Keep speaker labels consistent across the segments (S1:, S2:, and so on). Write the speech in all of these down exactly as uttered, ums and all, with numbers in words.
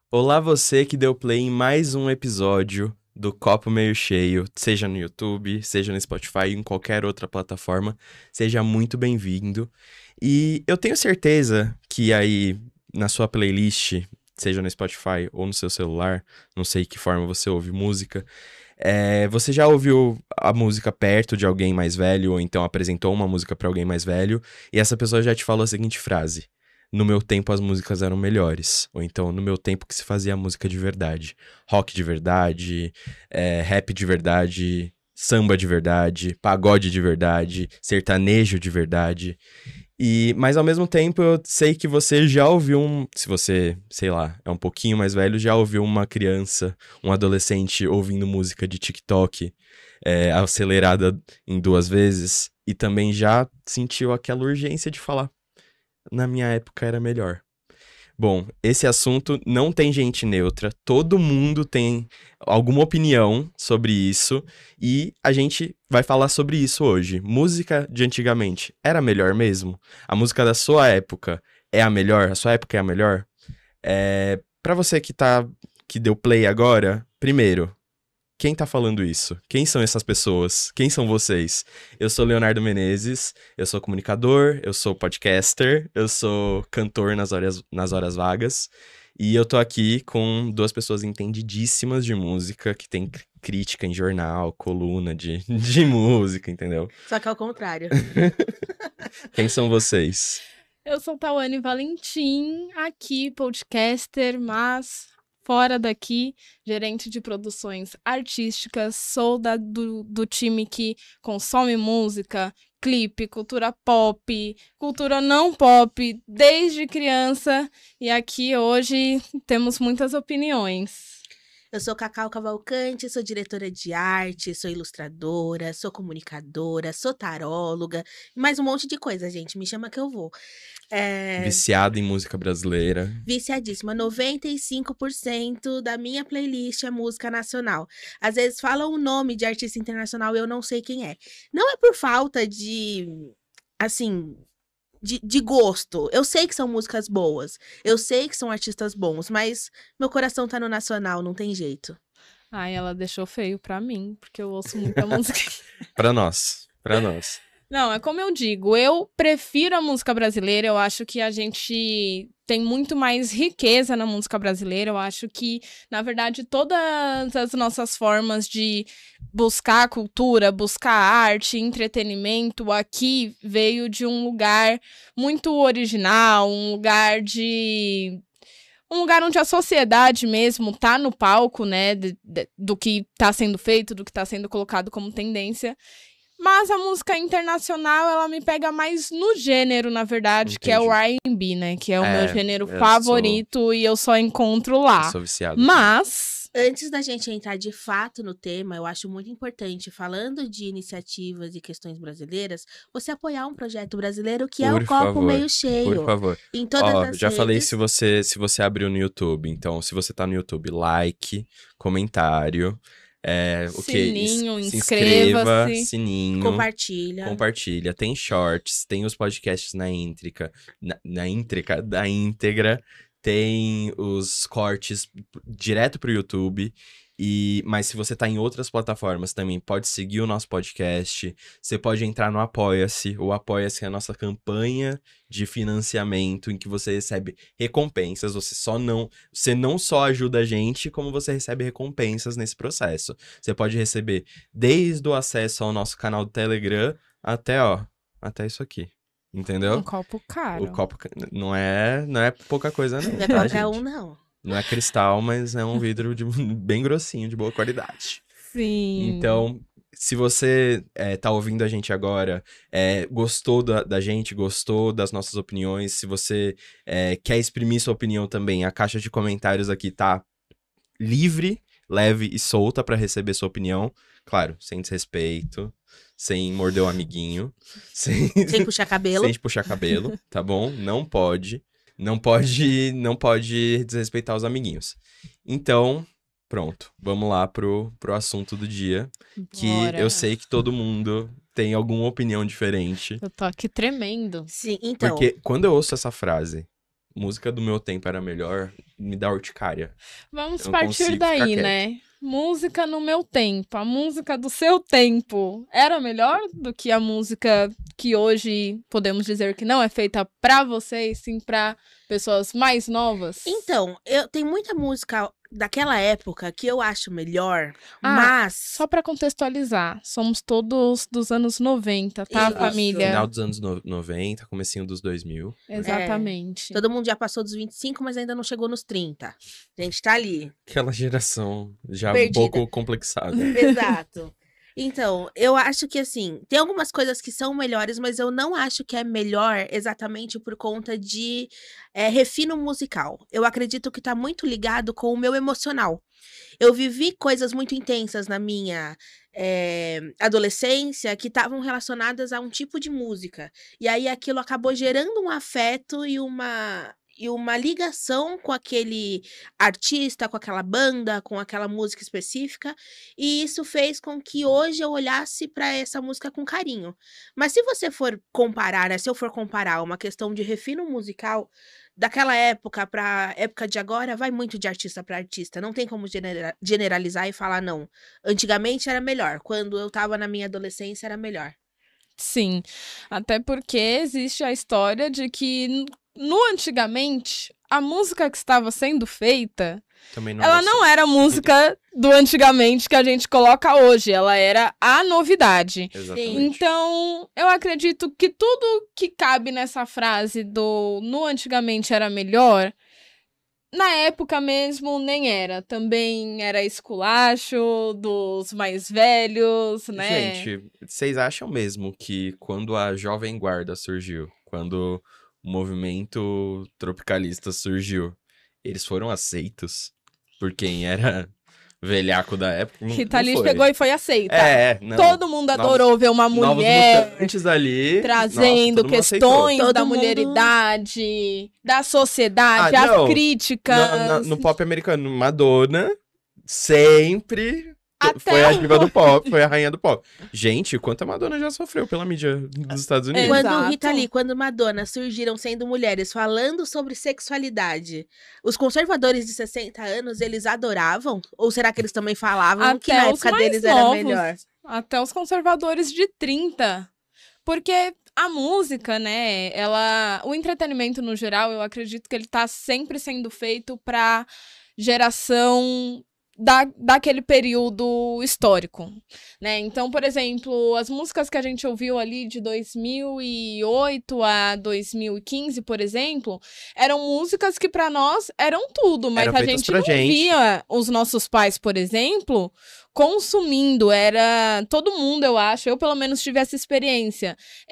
S1: Olá você que deu play em mais um episódio do Copo Meio Cheio, seja no YouTube, seja no Spotify, em qualquer outra plataforma, seja muito bem-vindo. E eu tenho certeza que aí na sua playlist, seja no Spotify ou no seu celular, não sei que forma você ouve música, é, você já ouviu a música perto de alguém mais velho, ou então apresentou uma música pra alguém mais velho, e essa pessoa já te falou a seguinte frase: no meu tempo as músicas eram melhores. Ou então, no meu tempo que se fazia música de verdade. Rock de verdade, é, rap de verdade, samba de verdade, pagode de verdade, sertanejo de verdade. E, mas ao mesmo tempo eu sei que você já ouviu um... Se você, sei lá, é um pouquinho mais velho, já ouviu uma criança, um adolescente ouvindo música de TikTok, é, acelerada em duas vezes. E também já sentiu aquela urgência de falar: na minha época era melhor. Bom, esse assunto não tem gente neutra, todo mundo tem alguma opinião sobre isso e a gente vai falar sobre isso hoje. Música de antigamente era melhor mesmo? A música da sua época é a melhor? A sua época é a melhor? É... Pra você que tá, que deu play agora, primeiro, quem tá falando isso? Quem são essas pessoas? Quem são vocês? Eu sou Leonardo Menezes, eu sou comunicador, eu sou podcaster, eu sou cantor nas horas, nas horas vagas. E eu tô aqui com duas pessoas entendidíssimas de música, que tem cr- crítica em jornal, coluna de, de música, entendeu?
S2: Só que é o contrário.
S1: Quem são vocês?
S3: Eu sou Tawane Valentim, aqui podcaster, mas fora daqui, gerente de produções artísticas, sou da, do, do time que consome música, clipe, cultura pop, cultura não pop, desde criança, e aqui hoje temos muitas opiniões.
S2: Eu sou Cacau Cavalcante, sou diretora de arte, sou ilustradora, sou comunicadora, sou taróloga, mais um monte de coisa, gente. Me chama que eu vou. É...
S1: Viciado em música brasileira.
S2: Viciadíssima. noventa e cinco por cento da minha playlist é música nacional. Às vezes falam o nome de artista internacional e eu não sei quem é. Não é por falta de, assim... De, de gosto. Eu sei que são músicas boas. Eu sei que são artistas bons, mas meu coração tá no nacional, não tem jeito.
S3: Ai, ela deixou feio pra mim, porque eu ouço muita música.
S1: Pra nós, pra nós.
S3: Não, é como eu digo, eu prefiro a música brasileira, eu acho que a gente tem muito mais riqueza na música brasileira, eu acho que, na verdade, todas as nossas formas de buscar cultura, buscar arte, entretenimento, aqui veio de um lugar muito original, um lugar de... um lugar onde a sociedade mesmo tá no palco, né, de, de, do que tá sendo feito, do que tá sendo colocado como tendência. Mas a música internacional, ela me pega mais no gênero, na verdade,
S1: Entendi.
S3: que é o R and B, né? Que é o
S1: É,
S3: meu gênero
S1: eu
S3: favorito
S1: sou-
S3: e eu só encontro
S1: Eu
S3: lá.
S1: sou viciado.
S3: Mas,
S2: Antes da gente entrar de fato no tema, eu acho muito importante, falando de iniciativas e questões brasileiras, você apoiar um projeto brasileiro que é
S1: Por
S2: o Copo
S1: favor,
S2: Meio
S1: Por
S2: Cheio.
S1: favor.
S2: Em todas
S1: Ó,
S2: as
S1: já falei
S2: redes.
S1: se você, se você abriu no YouTube. Então, se você tá no YouTube, like, comentário, é, o quê?
S3: sininho,
S1: Se inscreva,
S3: inscreva-se.
S1: sininho,
S2: Compartilha.
S1: compartilha. Tem shorts, tem os podcasts na íntrica, na, na íntrica, da íntegra, tem os cortes direto pro YouTube. E, mas se você tá em outras plataformas também, pode seguir o nosso podcast. Você pode entrar no Apoia-se. O Apoia-se é a nossa campanha de financiamento em que você recebe recompensas. Você só não, você não só ajuda a gente, como você recebe recompensas nesse processo. Você pode receber desde o acesso ao nosso canal do Telegram até, ó, até isso aqui. Entendeu?
S3: Um copo caro.
S1: O copo ca- não é, não é pouca coisa não,
S2: Não é
S1: tá,
S2: qualquer
S1: gente?
S2: um, não.
S1: Não é cristal, mas é um vidro de, bem grossinho, de boa qualidade.
S3: Sim.
S1: Então, se você é, tá ouvindo a gente agora, é, gostou da, da gente, gostou das nossas opiniões, se você é, quer exprimir sua opinião também, a caixa de comentários aqui tá livre, leve e solta pra receber sua opinião. Claro, sem desrespeito, sem morder o amiguinho, sem,
S2: Sem puxar cabelo.
S1: sem puxar cabelo, tá bom? Não pode. Não pode, não pode desrespeitar os amiguinhos. Então, pronto. Vamos lá pro, pro assunto do dia. Que
S3: Bora.
S1: eu sei que todo mundo tem alguma opinião diferente.
S3: Eu tô aqui tremendo.
S2: Sim, então.
S1: Porque quando eu ouço essa frase, música do meu tempo era melhor, me dá urticária.
S3: Vamos
S1: Eu não
S3: partir
S1: consigo ficar
S3: daí,
S1: quieto.
S3: né? Música no meu tempo. A música do seu tempo era melhor do que a música que hoje podemos dizer que não é feita pra vocês, sim pra pessoas mais novas?
S2: Então, eu tem muita música daquela época que eu acho melhor,
S3: Ah,
S2: mas
S3: Só pra contextualizar, somos todos dos anos noventa, tá,
S2: Isso.
S3: família?
S1: Final dos anos no- noventa, comecinho dos dois mil.
S3: Exatamente.
S2: todo mundo já passou dos vinte e cinco, mas ainda não chegou nos trinta. A gente tá ali.
S1: Aquela geração já
S2: Perdida.
S1: um pouco complexada.
S2: Exato. Então, eu acho que assim, tem algumas coisas que são melhores, mas eu não acho que é melhor exatamente por conta de é, refino musical. Eu acredito que tá muito ligado com o meu emocional. Eu vivi coisas muito intensas na minha é, adolescência que estavam relacionadas a um tipo de música. E aí aquilo acabou gerando um afeto e uma. E uma ligação com aquele artista, com aquela banda, com aquela música específica. E isso fez com que hoje eu olhasse para essa música com carinho. Mas se você for comparar, né, se eu for comparar uma questão de refino musical, daquela época para época de agora, vai muito de artista para artista. Não tem como genera- generalizar e falar, não. Antigamente era melhor. Quando eu tava na minha adolescência, era melhor.
S3: Sim, até porque existe a história de que n- no antigamente a música que estava sendo feita,
S1: Também não
S3: ela
S1: era
S3: não
S1: assim.
S3: era a música do antigamente que a gente coloca hoje, ela era a novidade.
S1: Exatamente.
S3: Então, eu acredito que tudo que cabe nessa frase do no antigamente era melhor, na época mesmo nem era. Também era esculacho dos mais velhos, né?
S1: Gente, vocês acham mesmo que quando a Jovem Guarda surgiu, quando o movimento tropicalista surgiu, eles foram aceitos por quem era velhaco da época? Não,
S3: Rita
S1: não
S3: Lee
S1: foi.
S3: chegou e foi aceita.
S1: É, não.
S3: Todo mundo adorou ver uma
S1: Novos
S3: mulher
S1: mutantes ali.
S3: trazendo
S1: nossa, todo mundo aceitou.
S3: questões
S2: Todo
S3: da
S2: mundo-
S3: mulheridade, da sociedade,
S1: Ah,
S3: as
S1: não.
S3: críticas.
S1: Na- na- no pop americano, Madonna sempre
S3: Até
S1: foi a
S3: o-
S1: diva do pop, foi a rainha do pop. Gente, quanto a Madonna já sofreu pela mídia dos Estados Unidos.
S3: Exato.
S2: Quando Rita Lee, quando Madonna surgiram sendo mulheres falando sobre sexualidade, os conservadores de sessenta anos, eles adoravam? Ou será que eles também falavam que
S3: Até
S2: na
S3: os
S2: época
S3: mais
S2: deles era
S3: novos.
S2: melhor?
S3: Até os conservadores de trinta. Porque a música, né, ela... O entretenimento, no geral, eu acredito que ele tá sempre sendo feito pra geração da, daquele período histórico, né? Então, por exemplo, as músicas que a gente ouviu ali de dois mil e oito a dois mil e quinze, por exemplo, eram músicas que pra nós eram tudo, mas
S1: Eram
S3: a
S1: feitas
S3: gente
S1: pra
S3: não
S1: gente.
S3: via os nossos pais, por exemplo, consumindo. Era todo mundo, eu acho, eu pelo menos tive essa experiência.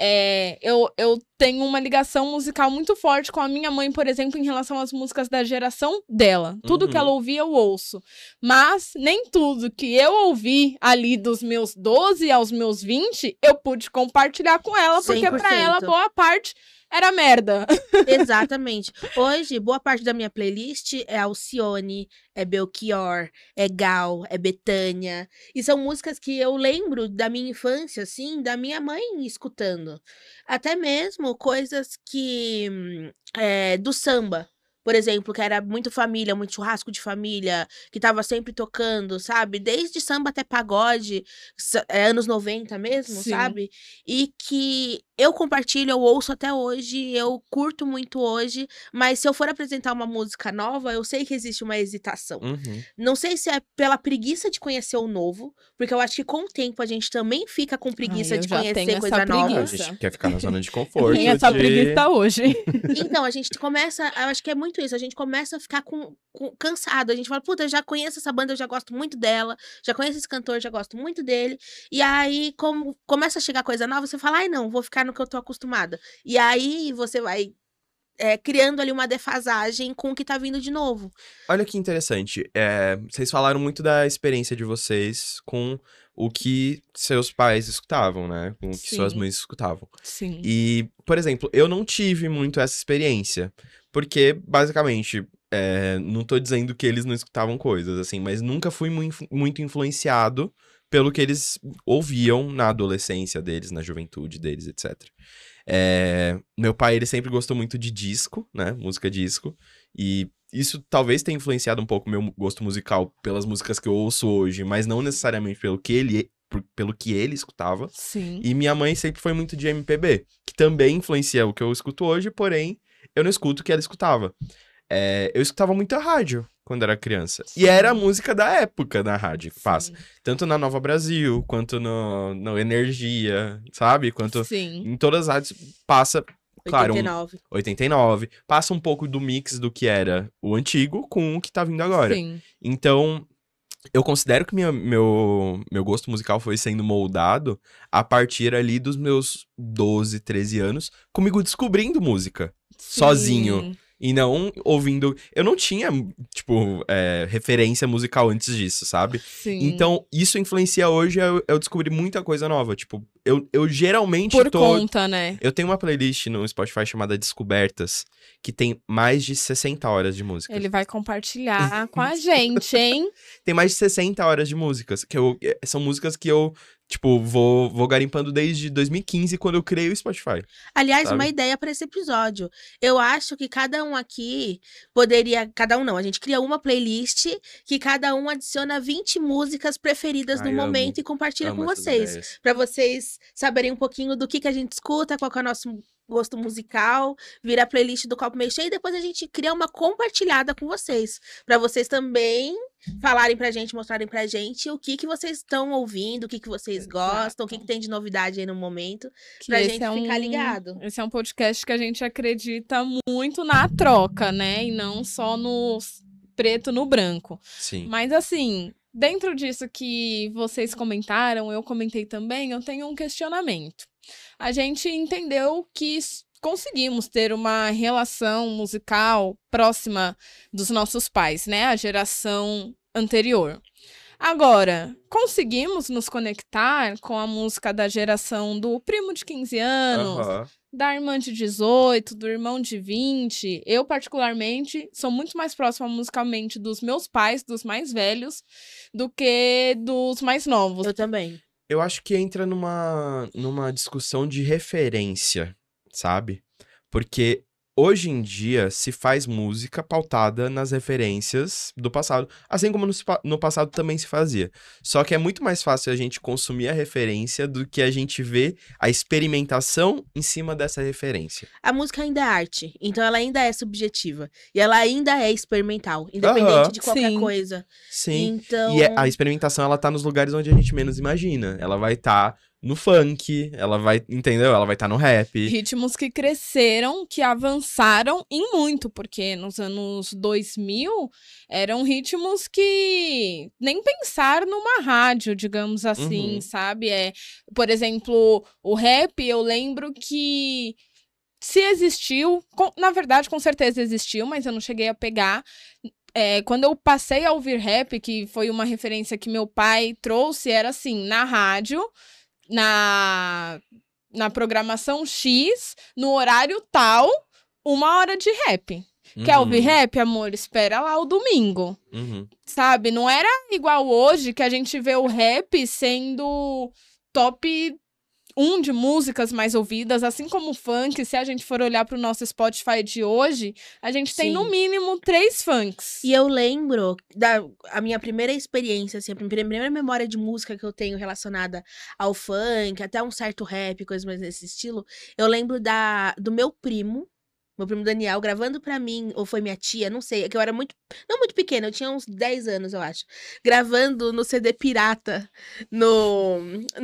S3: É, eu, eu tenho uma ligação musical muito forte com a minha mãe, por exemplo, em relação às músicas da geração dela. Tudo que
S1: Uhum.
S3: ela ouvia, eu ouço. Mas nem tudo que eu ouvi ali dos meus doze aos meus vinte, eu pude compartilhar com ela, porque
S2: cem por
S3: pra ela,
S2: cento.
S3: boa parte era merda.
S2: Exatamente. Hoje, boa parte da minha playlist é Alcione, é Belchior, é Gal, é Bethânia. E são músicas que eu lembro da minha infância, assim, da minha mãe escutando. Até mesmo coisas que... hum, é, do samba. Por exemplo, que era muito família, muito churrasco de família, que tava sempre tocando, sabe? Desde samba até pagode, sa- é, anos noventa mesmo,
S3: Sim.
S2: sabe? E que eu compartilho, eu ouço até hoje, eu curto muito hoje, mas se eu for apresentar uma música nova, eu sei que existe uma hesitação.
S1: Uhum.
S2: Não sei se é pela preguiça de conhecer o novo, porque eu acho que com o tempo a gente também fica com preguiça
S3: Ai, eu
S2: de
S3: já tenho
S2: conhecer
S3: essa
S2: coisa nova.
S1: A
S3: preguiça.
S1: gente quer ficar na zona de
S3: Eu
S1: conforto.
S3: tenho essa
S1: de...
S3: preguiça hoje.
S2: Então, a gente começa, eu acho que é muito isso, a gente começa a ficar com, com- cansado, a gente fala, puta, eu já conheço essa banda, eu já gosto muito dela, já conheço esse cantor, já gosto muito dele, e aí, como começa a chegar coisa nova, você fala, ai não, vou ficar no que eu tô acostumada. E aí, você vai é, criando ali uma defasagem com o que tá vindo de novo.
S1: Olha que interessante. É, vocês falaram muito da experiência de vocês com o que seus pais escutavam, né? Com o que suas
S3: Sim.
S1: mães escutavam.
S3: Sim.
S1: E, por exemplo, eu não tive muito essa experiência. Porque, basicamente, é, não tô dizendo que eles não escutavam coisas, assim, mas nunca fui mu- muito influenciado pelo que eles ouviam na adolescência deles, na juventude deles, etcétera. É, meu pai, ele sempre gostou muito de disco, né? Música disco. E isso talvez tenha influenciado um pouco o meu gosto musical pelas músicas que eu ouço hoje, mas não necessariamente pelo que ele, por- pelo que ele escutava.
S3: Sim.
S1: E minha mãe sempre foi muito de M P B, que também influencia o que eu escuto hoje, porém, eu não escuto o que ela escutava. É, eu escutava muita rádio quando era criança. E
S3: Sim.
S1: era a música da época na rádio que passa.
S3: Sim.
S1: Tanto na Nova Brasil, quanto no, no Energia, sabe? Quanto
S3: Sim.
S1: em todas as rádios passa, claro, um-
S2: oitenta e nove.
S1: oitenta e nove. Passa um pouco do mix do que era o antigo com o que tá vindo agora.
S3: Sim.
S1: Então, eu considero que minha- meu, meu gosto musical foi sendo moldado a partir ali dos meus doze, treze anos, comigo descobrindo música, sozinho.
S3: Sim.
S1: E não ouvindo... Eu não tinha, tipo, é, referência musical antes disso, sabe?
S3: Sim.
S1: Então, isso influencia hoje eu, eu descobri muita coisa nova. Tipo, eu, eu geralmente
S3: Por
S1: tô...
S3: conta, né?
S1: Eu tenho uma playlist no Spotify chamada Descobertas, que tem mais de sessenta horas de música.
S3: Ele vai compartilhar com a gente, hein?
S1: Tem mais de sessenta horas de músicas, que eu, eh, são músicas que eu, tipo, vou, vou garimpando desde dois mil e quinze, quando eu criei o Spotify.
S2: Aliás,
S1: Sabe?
S2: uma ideia para esse episódio. Eu acho que cada um aqui poderia. Cada um não, a gente cria uma playlist que cada um adiciona vinte músicas preferidas
S1: Ai,
S2: no
S1: amo.
S2: momento e compartilha
S1: Amo
S2: com
S1: essas
S2: vocês.
S1: ideias.
S2: Para vocês saberem um pouquinho do que, que a gente escuta, qual que é o nosso gosto musical, vira a playlist do Copo Meio Cheio e depois a gente cria uma compartilhada com vocês. Para vocês também falarem pra gente, mostrarem pra gente o que que vocês estão ouvindo, o que que vocês
S3: Exato.
S2: gostam, o que que tem de novidade aí no momento.
S3: Que
S2: Pra
S3: esse
S2: gente
S3: é um,
S2: ficar ligado.
S3: Esse é um podcast que a gente acredita muito na troca, né? E não só no preto no branco.
S1: Sim.
S3: Mas assim, dentro disso que vocês comentaram, eu comentei também, eu tenho um questionamento. A gente entendeu que s- conseguimos ter uma relação musical próxima dos nossos pais, né? A geração anterior. Agora, conseguimos nos conectar com a música da geração do primo de quinze anos,
S1: Aham.
S3: da irmã de dezoito, do irmão de vinte. Eu, particularmente, sou muito mais próxima musicalmente dos meus pais, dos mais velhos, do que dos mais novos.
S2: Eu também.
S1: Eu acho que entra numa, numa discussão de referência, sabe? Porque hoje em dia se faz música pautada nas referências do passado, assim como no, se pa- no passado também se fazia. Só que é muito mais fácil a gente consumir a referência do que a gente ver a experimentação em cima dessa referência.
S2: A música ainda é arte, então ela ainda é subjetiva. E ela ainda é experimental, independente
S1: Aham.
S2: de qualquer
S3: Sim.
S2: coisa.
S1: Sim.
S2: Então,
S1: E é- a experimentação, ela tá nos lugares onde a gente menos imagina. Ela vai estar no funk, ela vai, entendeu? Ela vai estar no rap.
S3: Ritmos que cresceram, que avançaram em muito, porque nos anos dois mil eram ritmos que nem pensar numa rádio, digamos assim,
S1: Uhum.
S3: sabe? É, por exemplo, o rap, eu lembro que se existiu, com- na verdade, com certeza existiu, mas eu não cheguei a pegar. É, quando eu passei a ouvir rap, que foi uma referência que meu pai trouxe, era assim, na rádio, na, na programação X, no horário tal, uma hora de rap. Quer ouvir
S1: Uhum.
S3: rap, amor? Espera lá o domingo.
S1: Uhum.
S3: Sabe? Não era igual hoje que a gente vê o rap sendo top um de músicas mais ouvidas, assim como o funk. Se a gente for olhar pro nosso Spotify de hoje, a gente tem
S2: Sim.
S3: no mínimo três funks.
S2: E eu lembro da a minha primeira experiência, assim, a primeira memória de música que eu tenho relacionada ao funk, até um certo rap, coisas mais nesse estilo. Eu lembro da, do meu primo, meu primo Daniel, gravando pra mim, ou foi minha tia, não sei, é que eu era muito, não muito pequena, eu tinha uns dez anos, eu acho, gravando no C D pirata, no,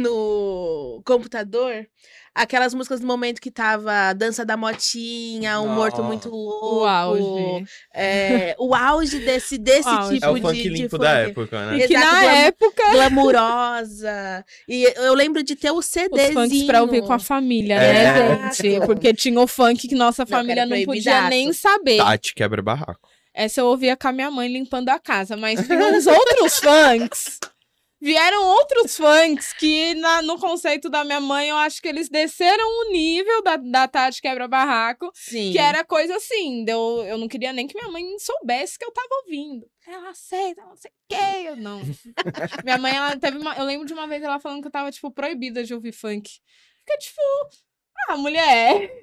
S2: no computador, aquelas músicas do momento que tava Dança da Motinha, Um Morto Muito Louco.
S3: O auge.
S2: É, o auge desse, desse
S3: O auge.
S2: tipo
S1: É o
S2: de,
S1: funk
S2: de
S1: limpo
S2: funk.
S1: da época, né?
S3: E que
S2: Exato,
S3: na
S2: glamour-
S3: época,
S2: Glamurosa. E eu lembro de ter o
S3: os
S2: CDzinho.
S3: funks pra ouvir com a família,
S1: É.
S3: né, gente? Porque tinha o funk que nossa
S2: Não, que
S3: família
S2: era
S3: não podia
S2: proibidaço.
S3: nem saber.
S1: Tati quebra barraco.
S3: Essa eu ouvia com a minha mãe limpando a casa, mas tinha uns outros funks. Vieram outros funks que, na- no conceito da minha mãe, eu acho que eles desceram o nível da, da Tati Quebra-Barraco,
S2: Sim.
S3: que era coisa assim, eu, eu não queria nem que minha mãe soubesse que eu tava ouvindo. Ela aceita, não sei o quê, eu não. Minha mãe, ela teve uma, eu lembro de uma vez ela falando que eu tava, tipo, proibida de ouvir funk. Fica, tipo, Ah, mulher.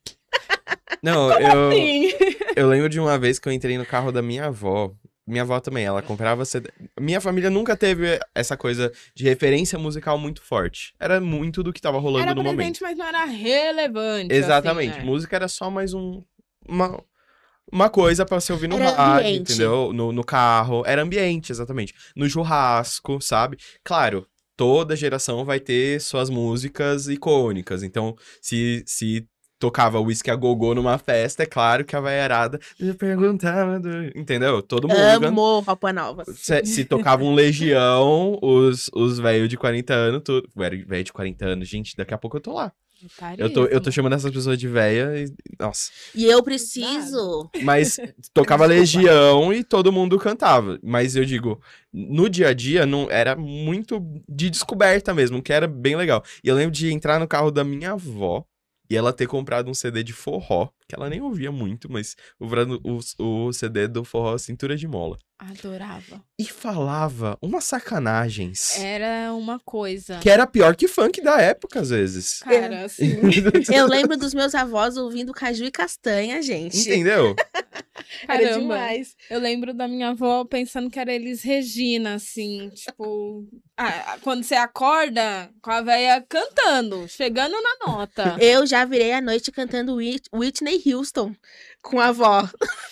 S1: Não, eu,
S3: Sim.
S1: eu lembro de uma vez que eu entrei no carro da minha avó. Minha avó também, ela comprava C D. Minha família nunca teve essa coisa de referência musical muito forte. Era muito do que tava rolando
S3: Era
S1: no
S3: presente,
S1: momento.
S3: mas não era relevante.
S1: Exatamente.
S3: Assim, né?
S1: Música era só mais um, uma, uma coisa pra se ouvir no
S2: Era
S1: rádio,
S2: ambiente.
S1: entendeu? No, no carro. Era ambiente, exatamente. No churrasco, sabe? Claro, toda geração vai ter suas músicas icônicas. Então, se, se tocava Whisky a Gogô numa festa, é claro que a vaiarada perguntava, do... entendeu? Todo mundo...
S2: Amo Roupa Nova.
S1: Se, se tocava um Legião, os, os velhos de quarenta anos, tudo. Velho de quarenta anos, gente, daqui a pouco eu tô lá. Eu tô, eu tô chamando essas pessoas de véia e. Nossa.
S2: E eu preciso.
S1: Mas tocava Legião e todo mundo cantava. Mas eu digo, no dia a dia não era muito de descoberta mesmo, que era bem legal. E eu lembro de entrar no carro da minha avó e ela ter comprado um C D de forró, que ela nem ouvia muito, mas o, o, o C D do forró Cintura de Mola.
S3: Adorava.
S1: E falava umas sacanagens.
S3: Era uma coisa.
S1: Que era pior que funk da época, às vezes.
S3: Cara, assim.
S2: Eu lembro dos meus avós ouvindo Caju e Castanha, gente.
S1: Entendeu?
S2: Era
S3: Caramba.
S2: demais.
S3: Eu lembro da minha avó pensando que era Elis Regina, assim, tipo... ah, quando você acorda com a véia cantando, chegando na nota.
S2: Eu já virei a noite cantando Whit- Whitney Houston com a avó.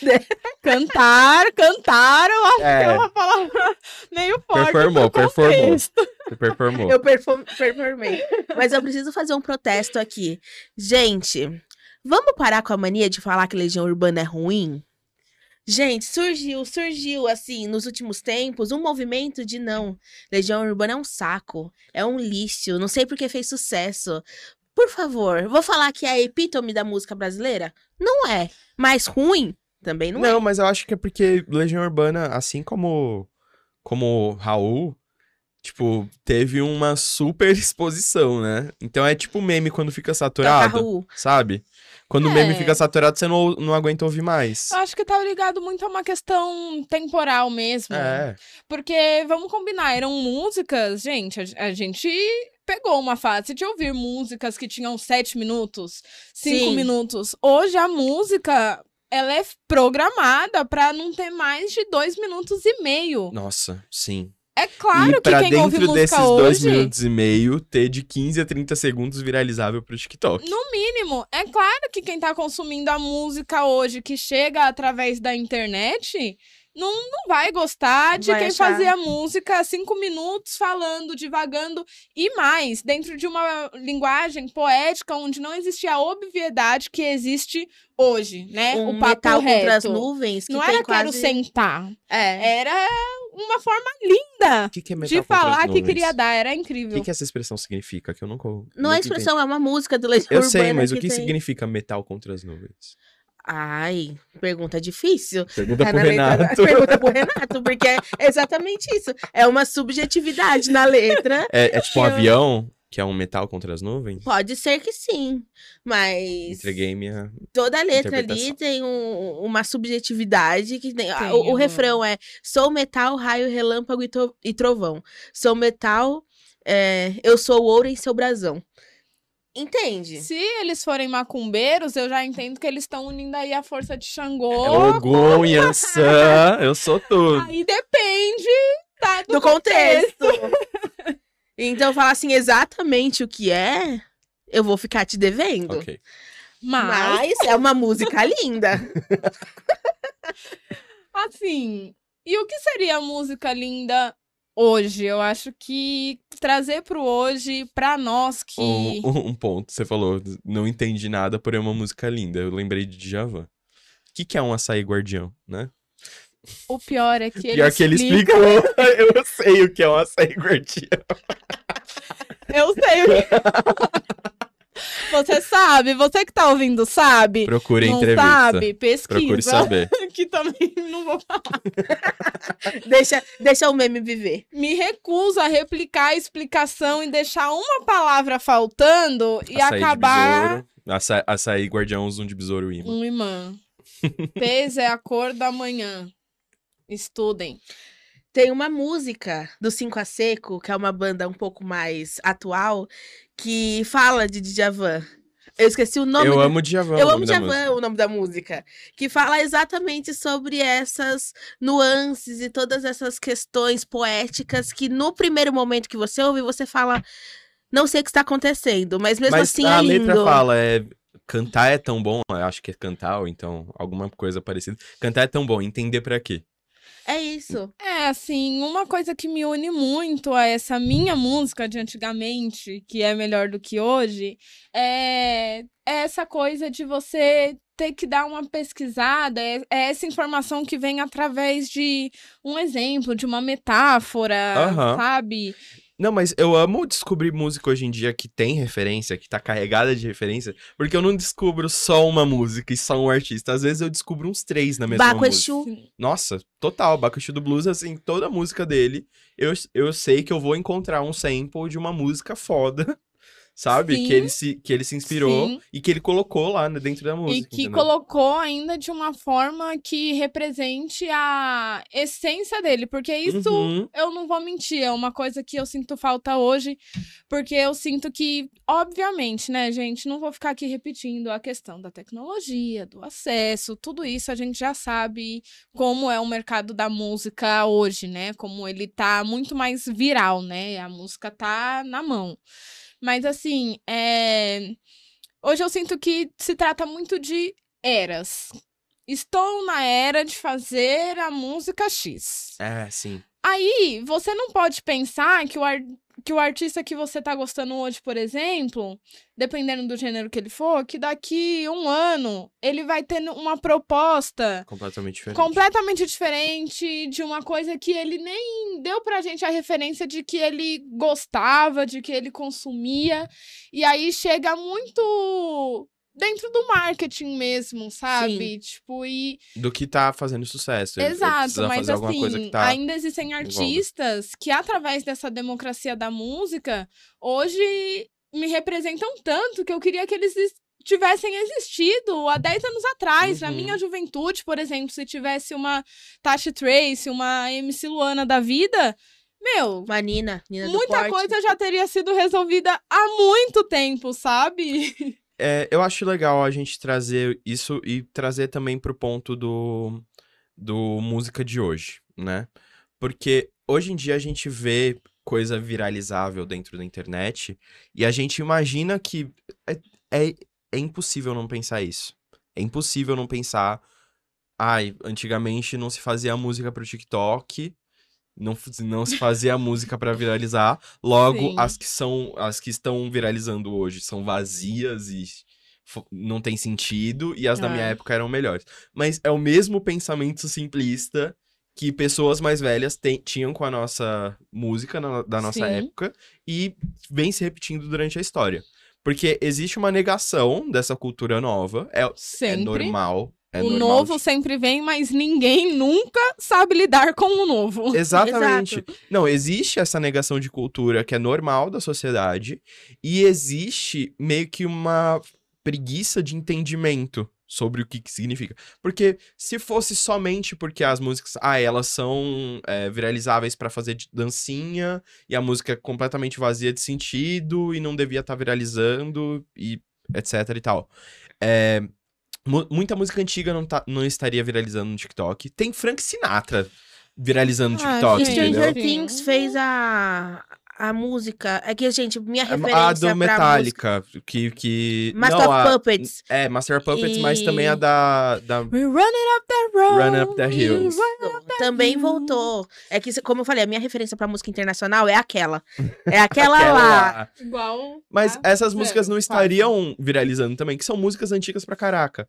S3: Cantar, cantaram, acho
S1: É.
S3: que é uma palavra meio forte.
S1: Performou,
S3: pro
S1: performou.
S3: contexto.
S1: Você performou.
S2: Eu perfo- performei. Mas eu preciso fazer um protesto aqui. Gente, vamos parar com a mania de falar que Legião Urbana é ruim? Gente, surgiu, surgiu, assim, nos últimos tempos, um movimento de não. Legião Urbana é um saco, é um lixo, não sei por que fez sucesso. Por favor, vou falar que é a epítome da música brasileira? Não é. Mas ruim? Também não,
S1: Não,
S2: é.
S1: mas eu acho que é porque Legião Urbana, assim como como Raul, tipo, teve uma super exposição, né? Então é tipo meme quando fica saturado,
S2: Raul.
S1: sabe? Quando o
S3: É.
S1: meme fica saturado, você não, não aguenta ouvir mais.
S3: Eu acho que tá ligado muito a uma questão temporal mesmo.
S1: É.
S3: Porque, vamos combinar, eram músicas, gente, a, a gente pegou uma fase de ouvir músicas que tinham sete minutos, cinco
S2: Sim.
S3: minutos. Hoje a música, ela é programada pra não ter mais de dois minutos e meio.
S1: Nossa, sim.
S3: É claro
S1: e
S3: que
S1: pra
S3: quem ouve
S1: dentro desses
S3: música
S1: dois
S3: hoje...
S1: minutos e meio, ter de quinze a trinta segundos viralizável pro TikTok.
S3: No mínimo, é claro que quem tá consumindo a música hoje, que chega através da internet, não, não vai gostar de
S2: Vai
S3: quem
S2: achar.
S3: fazia música cinco minutos falando, divagando e mais, dentro de uma linguagem poética onde não existia a obviedade que existe hoje, né?
S2: Um
S3: o papo
S2: metal
S3: reto.
S2: contra as nuvens. Que
S3: Não
S2: tem
S3: era quero
S2: quase...
S3: sentar,
S2: É.
S3: era uma forma linda
S1: O que, que é metal
S3: de
S1: contra as
S3: falar que
S1: nuvens?
S3: queria dar, era
S1: O
S3: incrível.
S1: que, que essa expressão significa? Que eu nunca.
S2: Não é
S1: nunca
S2: expressão, é uma música do Legião
S1: entendi. Eu
S2: Urbana.
S1: sei, mas o que
S2: tem...
S1: significa metal contra as nuvens?
S2: Ai, pergunta difícil.
S1: Pergunta
S2: Tá
S1: pro
S2: na letra-
S1: Renato.
S2: Pergunta pro Renato, porque é exatamente isso. É uma subjetividade na letra.
S1: É, é tipo um
S2: Eu-
S1: avião, que é um metal contra as nuvens?
S2: Pode ser que sim, mas
S1: Entreguei minha.
S2: toda letra ali
S1: interpretação.
S2: tem um- uma subjetividade que tem.
S3: Tem,
S2: o, o
S3: amor.
S2: refrão é: sou metal, raio, relâmpago e, to- e trovão. Sou metal, é, eu sou ouro em seu brasão. Entende?
S3: Se eles forem macumbeiros, eu já entendo que eles estão unindo aí a força de Xangô.
S1: É Ogum, Yansan, eu sou tudo.
S3: Aí depende, tá, do,
S2: Do contexto. Então, falar assim exatamente o que é, eu vou ficar te devendo.
S1: Ok.
S3: Mas,
S2: Mas é uma música linda.
S3: assim, e o que seria música linda hoje? Eu acho que trazer pro hoje, pra nós que...
S1: Um, um- um ponto, você falou, não entendi nada, porém é uma música linda. Eu lembrei de Djavan. O que, que é um açaí guardião, né?
S3: O pior é que ele
S1: Pior que ele
S3: explica...
S1: explicou. Eu sei o que é um açaí guardião.
S3: Eu sei o que... Você sabe, você que tá ouvindo sabe.
S1: Procure a
S3: Não
S1: entrevista.
S3: sabe, pesquisa.
S1: Procure saber.
S3: Que também não vou falar.
S2: Deixa, deixa o meme viver.
S3: Me recuso a replicar a explicação e deixar uma palavra faltando e
S1: Açaí de
S3: acabar
S1: besouro. Aça- Açaí guardião, zoom de besouro imã.
S3: um imã. Pez é a cor da manhã. Estudem.
S2: Tem uma música do Cinco a Seco, que é uma banda um pouco mais atual, que fala de Djavan. Eu esqueci o nome.
S1: Eu
S2: do...
S1: amo Djavan.
S2: Eu
S1: o
S2: amo
S1: nome da
S2: Djavan,
S1: música.
S2: o nome da música. Que fala exatamente sobre essas nuances e todas essas questões poéticas que no primeiro momento que você ouve, você fala, não sei o que está acontecendo, mas mesmo
S1: Mas
S2: assim
S1: a
S2: é
S1: letra
S2: lindo.
S1: fala, é... Cantar é tão bom, eu acho que é cantar, ou então alguma coisa parecida. Cantar é tão bom, entender pra quê?
S2: É isso.
S3: É, assim, uma coisa que me une muito a essa minha música de antigamente, que é melhor do que hoje, é, é essa coisa de você ter que dar uma pesquisada, é, é essa informação que vem através de um exemplo, de uma metáfora,
S1: Aham.
S3: sabe?
S1: Não, mas eu amo descobrir música hoje em dia que tem referência, que tá carregada de referência, porque eu não descubro só uma música e só um artista. Às vezes eu descubro uns três na mesma
S2: Baco
S1: música.
S2: Exu.
S3: Sim.
S1: Nossa, total. Bakushu do Blues, assim, toda a música dele, eu, eu sei que eu vou encontrar um sample de uma música foda, sabe?
S3: Sim,
S1: que, ele se, que ele se inspirou
S3: sim.
S1: e que ele colocou lá né, dentro da
S3: E
S1: música,
S3: que
S1: entendeu?
S3: colocou ainda de uma forma que represente a essência dele, porque isso,
S1: Uhum.
S3: eu não vou mentir, é uma coisa que eu sinto falta hoje, porque eu sinto que, obviamente, né, gente, não vou ficar aqui repetindo a questão da tecnologia, do acesso, tudo isso a gente já sabe como é o mercado da música hoje, né, como ele tá muito mais viral, né, a música tá na mão. Mas, assim, é... hoje eu sinto que se trata muito de eras. Estou na era de fazer a música X.
S1: É, sim.
S3: Aí, você não pode pensar que o, ar... que o artista que você tá gostando hoje, por exemplo, dependendo do gênero que ele for, que daqui um ano ele vai ter uma proposta
S1: Completamente diferente.
S3: completamente diferente de uma coisa que ele nem deu pra gente a referência de que ele gostava, de que ele consumia. E aí chega muito dentro do marketing mesmo, sabe? Tipo, e...
S1: Do que tá fazendo sucesso. Ele- ele
S3: Exato,
S1: precisa
S3: mas
S1: fazer alguma coisa
S3: assim,
S1: que tá...
S3: ainda existem artistas que, através dessa democracia da música, hoje me representam tanto que eu queria que eles es- tivessem existido há dez anos atrás. Na
S1: Uhum.
S3: minha juventude, por exemplo, se tivesse uma Tasha Trace, uma M C Luana da vida, meu,
S2: Uma Nina, Nina do
S3: muita
S2: Porte.
S3: coisa já teria sido resolvida há muito tempo, sabe?
S1: É, eu acho legal a gente trazer isso e trazer também pro ponto do, do música de hoje, né? Porque hoje em dia a gente vê coisa viralizável dentro da internet e a gente imagina que é, é, é impossível não pensar isso. É impossível não pensar, ai, antigamente não se fazia música pro TikTok, não, f- não se fazia música pra viralizar, logo
S3: Sim.
S1: as que são, as que estão viralizando hoje são vazias e fo- não tem sentido, e as da minha
S3: É.
S1: época eram melhores. Mas é o mesmo pensamento simplista que pessoas mais velhas te- tinham com a nossa música na- da nossa
S3: Sim.
S1: época e vem se repetindo durante a história. Porque existe uma negação dessa cultura nova, é, é
S3: Sempre.
S1: normal. É
S3: o
S1: normal
S3: novo sempre vem, mas ninguém nunca sabe lidar com o novo.
S1: Exatamente.
S2: Exato.
S1: Não, existe essa negação de cultura que é normal da sociedade e existe meio que uma preguiça de entendimento sobre o que, que significa. Porque se fosse somente porque as músicas, ah, elas são é, viralizáveis pra fazer de- dancinha e a música é completamente vazia de sentido e não devia estar viralizando e etc e tal. É, mu- muita música antiga não, tá, não estaria viralizando no TikTok. Tem Frank Sinatra viralizando no
S3: Ah,
S1: TikTok,
S3: gente.
S1: entendeu?
S2: Stranger Things fez a, a música. É que, gente, minha
S1: A
S2: referência
S1: do
S2: pra música...
S1: Metallica, que... que...
S2: Master
S1: não,
S2: of
S1: a,
S2: Puppets.
S1: é, Master of Puppets,
S2: E-
S1: mas também a da... da
S3: We're running up that road.
S1: Run Up the Hill.
S3: Isso.
S2: Também voltou. É que, como eu falei, a minha referência pra música internacional é aquela. É aquela,
S1: aquela
S2: lá.
S3: Igual.
S1: Mas
S3: a
S1: essas
S3: Zero,
S1: músicas não
S3: quase.
S1: estariam viralizando também, que são músicas antigas pra caraca.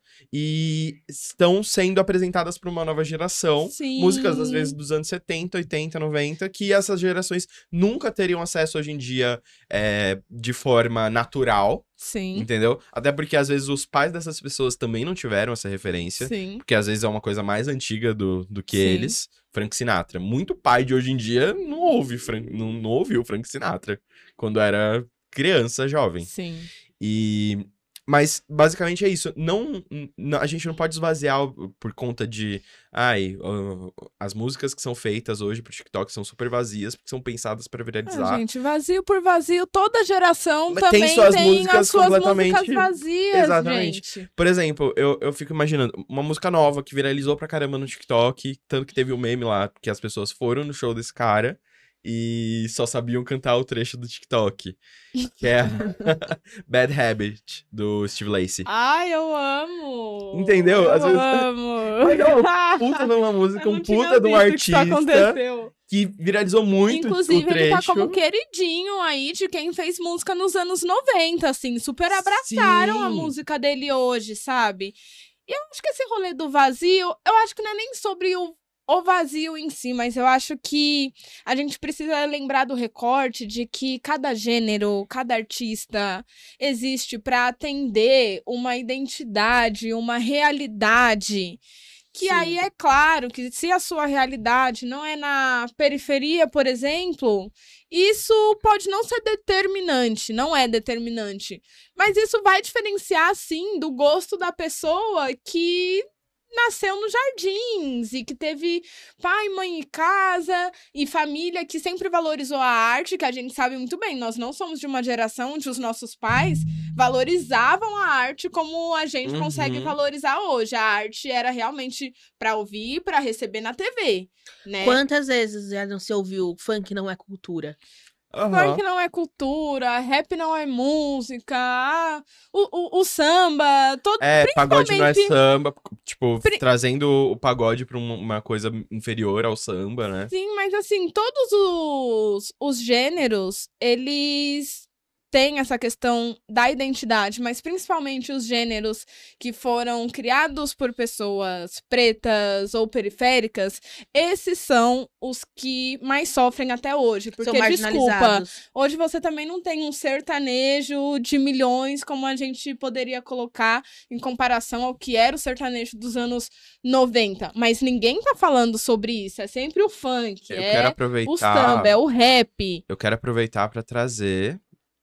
S1: E estão sendo apresentadas pra uma nova geração.
S3: Sim.
S1: Músicas, às vezes, dos anos setenta, oitenta, noventa, que essas gerações nunca teriam acesso hoje em dia é, de forma natural,
S3: Sim.
S1: entendeu? Até porque, às vezes, os pais dessas pessoas também não tiveram essa referência.
S3: Sim.
S1: Porque, às vezes, é uma coisa mais antiga do, do que
S3: Sim.
S1: eles. Frank Sinatra. Muito pai de hoje em dia não ouve, Frank, não, não ouviu Frank Sinatra quando era criança, jovem.
S3: Sim.
S1: E Mas, basicamente, é isso. Não, n- a gente não pode esvaziar o- por conta de... Ai, ó, as músicas que são feitas hoje pro TikTok são super vazias, porque são pensadas pra
S3: Ah,
S1: viralizar.
S3: gente, vazio por vazio, toda geração
S1: Mas tem
S3: também
S1: suas
S3: tem
S1: músicas
S3: as suas
S1: completamente-
S3: músicas vazias,
S1: Exatamente.
S3: gente.
S1: Por exemplo, eu, eu fico imaginando uma música nova que viralizou pra caramba no TikTok, tanto que teve um meme lá, que as pessoas foram no show desse cara e só sabiam cantar o trecho do TikTok, que é Bad Habit, do Steve Lacy.
S3: Ai, eu amo!
S1: Entendeu?
S3: Eu
S1: Às vezes-
S3: amo!
S1: Legal, puta de uma música,
S3: Eu
S1: um
S3: não tinha
S1: puta de um
S3: visto que isso
S1: artista
S3: aconteceu.
S1: que viralizou muito
S3: Inclusive,
S1: o trecho.
S3: ele tá como queridinho aí de quem fez música nos anos noventa, assim. Super abraçaram a
S1: Sim.
S3: música dele hoje, sabe? E eu acho que esse rolê do vazio, eu acho que não é nem sobre o, o vazio em si, mas eu acho que a gente precisa lembrar do recorte de que cada gênero, cada artista existe pra atender uma identidade, uma realidade. Que
S2: Sim.
S3: aí é claro que se a sua realidade não é na periferia, por exemplo, isso pode não ser determinante, não é determinante. Mas isso vai diferenciar, sim, do gosto da pessoa que nasceu nos jardins e que teve pai, mãe em casa e família que sempre valorizou a arte, que a gente sabe muito bem. Nós não somos de uma geração onde os nossos pais valorizavam a arte como a gente
S1: Uhum.
S3: consegue valorizar hoje. A arte era realmente pra ouvir e pra receber na T V, né?
S2: Quantas vezes já não se ouviu funk não é cultura?
S1: Aham.
S3: Funk não é cultura, rap não é música, ah, o, o, o samba, todo,
S1: É, pagode não é
S3: principalmente-
S1: samba, tipo,
S3: Pri-
S1: trazendo o pagode pra uma, uma coisa inferior ao samba, né?
S3: Sim, mas assim, todos os, os gêneros, eles têm essa questão da identidade, mas principalmente os gêneros que foram criados por pessoas pretas ou periféricas, esses são os que mais sofrem até hoje. Porque,
S2: São
S3: desculpa,
S2: marginalizados.
S3: hoje você também não tem um sertanejo de milhões como a gente poderia colocar em comparação ao que era o sertanejo dos anos noventa. Mas ninguém tá falando sobre isso. É sempre o funk,
S1: Eu
S3: é
S1: quero aproveitar.
S3: o samba, é o rap.
S1: Eu quero aproveitar pra trazer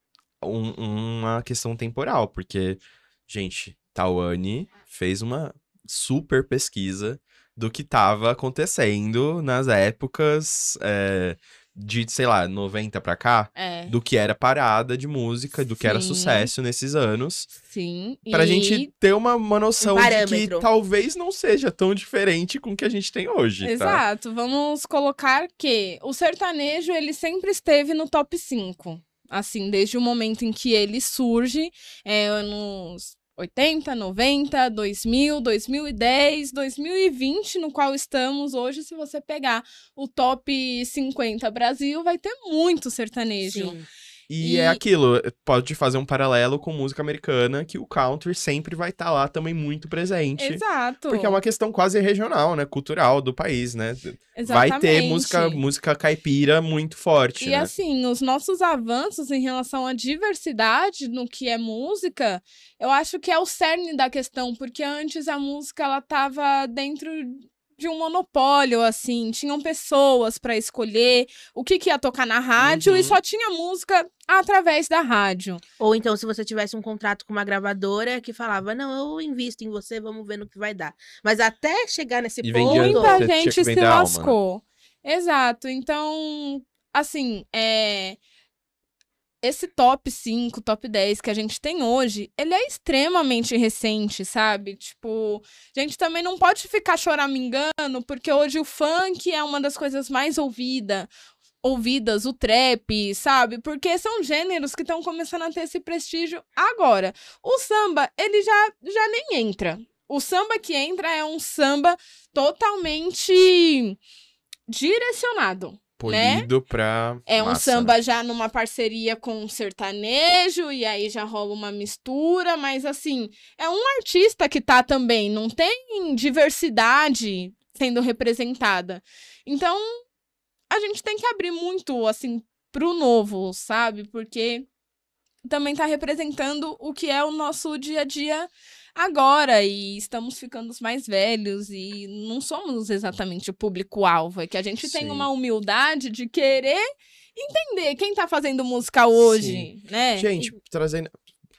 S1: um- uma questão temporal, porque, gente, Tawane fez uma super pesquisa do que tava acontecendo nas épocas é, de, sei lá, noventa pra cá,
S3: É,
S1: do que era parada de música, do que era
S3: Sim.
S1: sucesso nesses anos,
S3: sim.
S1: pra
S3: e...
S1: gente ter uma, uma noção de que
S2: parâmetro.
S1: talvez não seja tão diferente com o que a gente tem hoje, tá?
S3: Exato, vamos colocar que o sertanejo, ele sempre esteve no top cinco. Assim, desde o momento em que ele surge, é, anos oitenta, noventa, dois mil, dois mil e dez, dois mil e vinte, no qual estamos hoje. Se você pegar o top cinquenta Brasil, vai ter muito sertanejo.
S2: Sim.
S1: E,
S3: E-
S1: é aquilo, pode fazer um paralelo com música americana, que o country sempre vai estar lá também muito presente.
S3: Exato.
S1: Porque é uma questão quase regional, né? Cultural do país, né?
S3: Exatamente.
S1: Vai ter música, música caipira muito forte,
S3: E
S1: né?
S3: assim, os nossos avanços em relação à diversidade no que é música, eu acho que é o cerne da questão, porque antes a música ela tava dentro de um monopólio, assim, tinham pessoas pra escolher o que, que ia tocar na rádio
S1: Uhum.
S3: e só tinha música através da rádio.
S2: Ou então, se você tivesse um contrato com uma gravadora que falava, não, eu invisto em você, vamos ver no que vai dar. Mas até chegar nesse
S1: E
S2: ponto...
S1: vendia-
S3: Muita
S1: você tinha
S3: gente
S1: que
S3: se
S1: vender a alma, né?
S3: lascou. Exato. Então, assim, é... esse top cinco, top dez que a gente tem hoje, ele é extremamente recente, sabe? Tipo, a gente também não pode ficar choramingando, porque hoje o funk é uma das coisas mais ouvida, ouvidas, o trap, sabe? Porque são gêneros que estão começando a ter esse prestígio agora. O samba, ele já, já nem entra. O samba que entra é um samba totalmente direcionado.
S1: Polido pra
S3: É um
S1: massa,
S3: samba já numa parceria com um sertanejo, e aí já rola uma mistura, mas assim, é um artista que tá também, não tem diversidade sendo representada. Então, a gente tem que abrir muito, assim, pro novo, sabe? Porque também tá representando o que é o nosso dia a dia agora, e estamos ficando mais velhos e não somos exatamente o público-alvo. É que a gente tem
S1: Sim.
S3: uma humildade de querer entender quem tá fazendo música hoje, né?
S1: Gente, trazendo...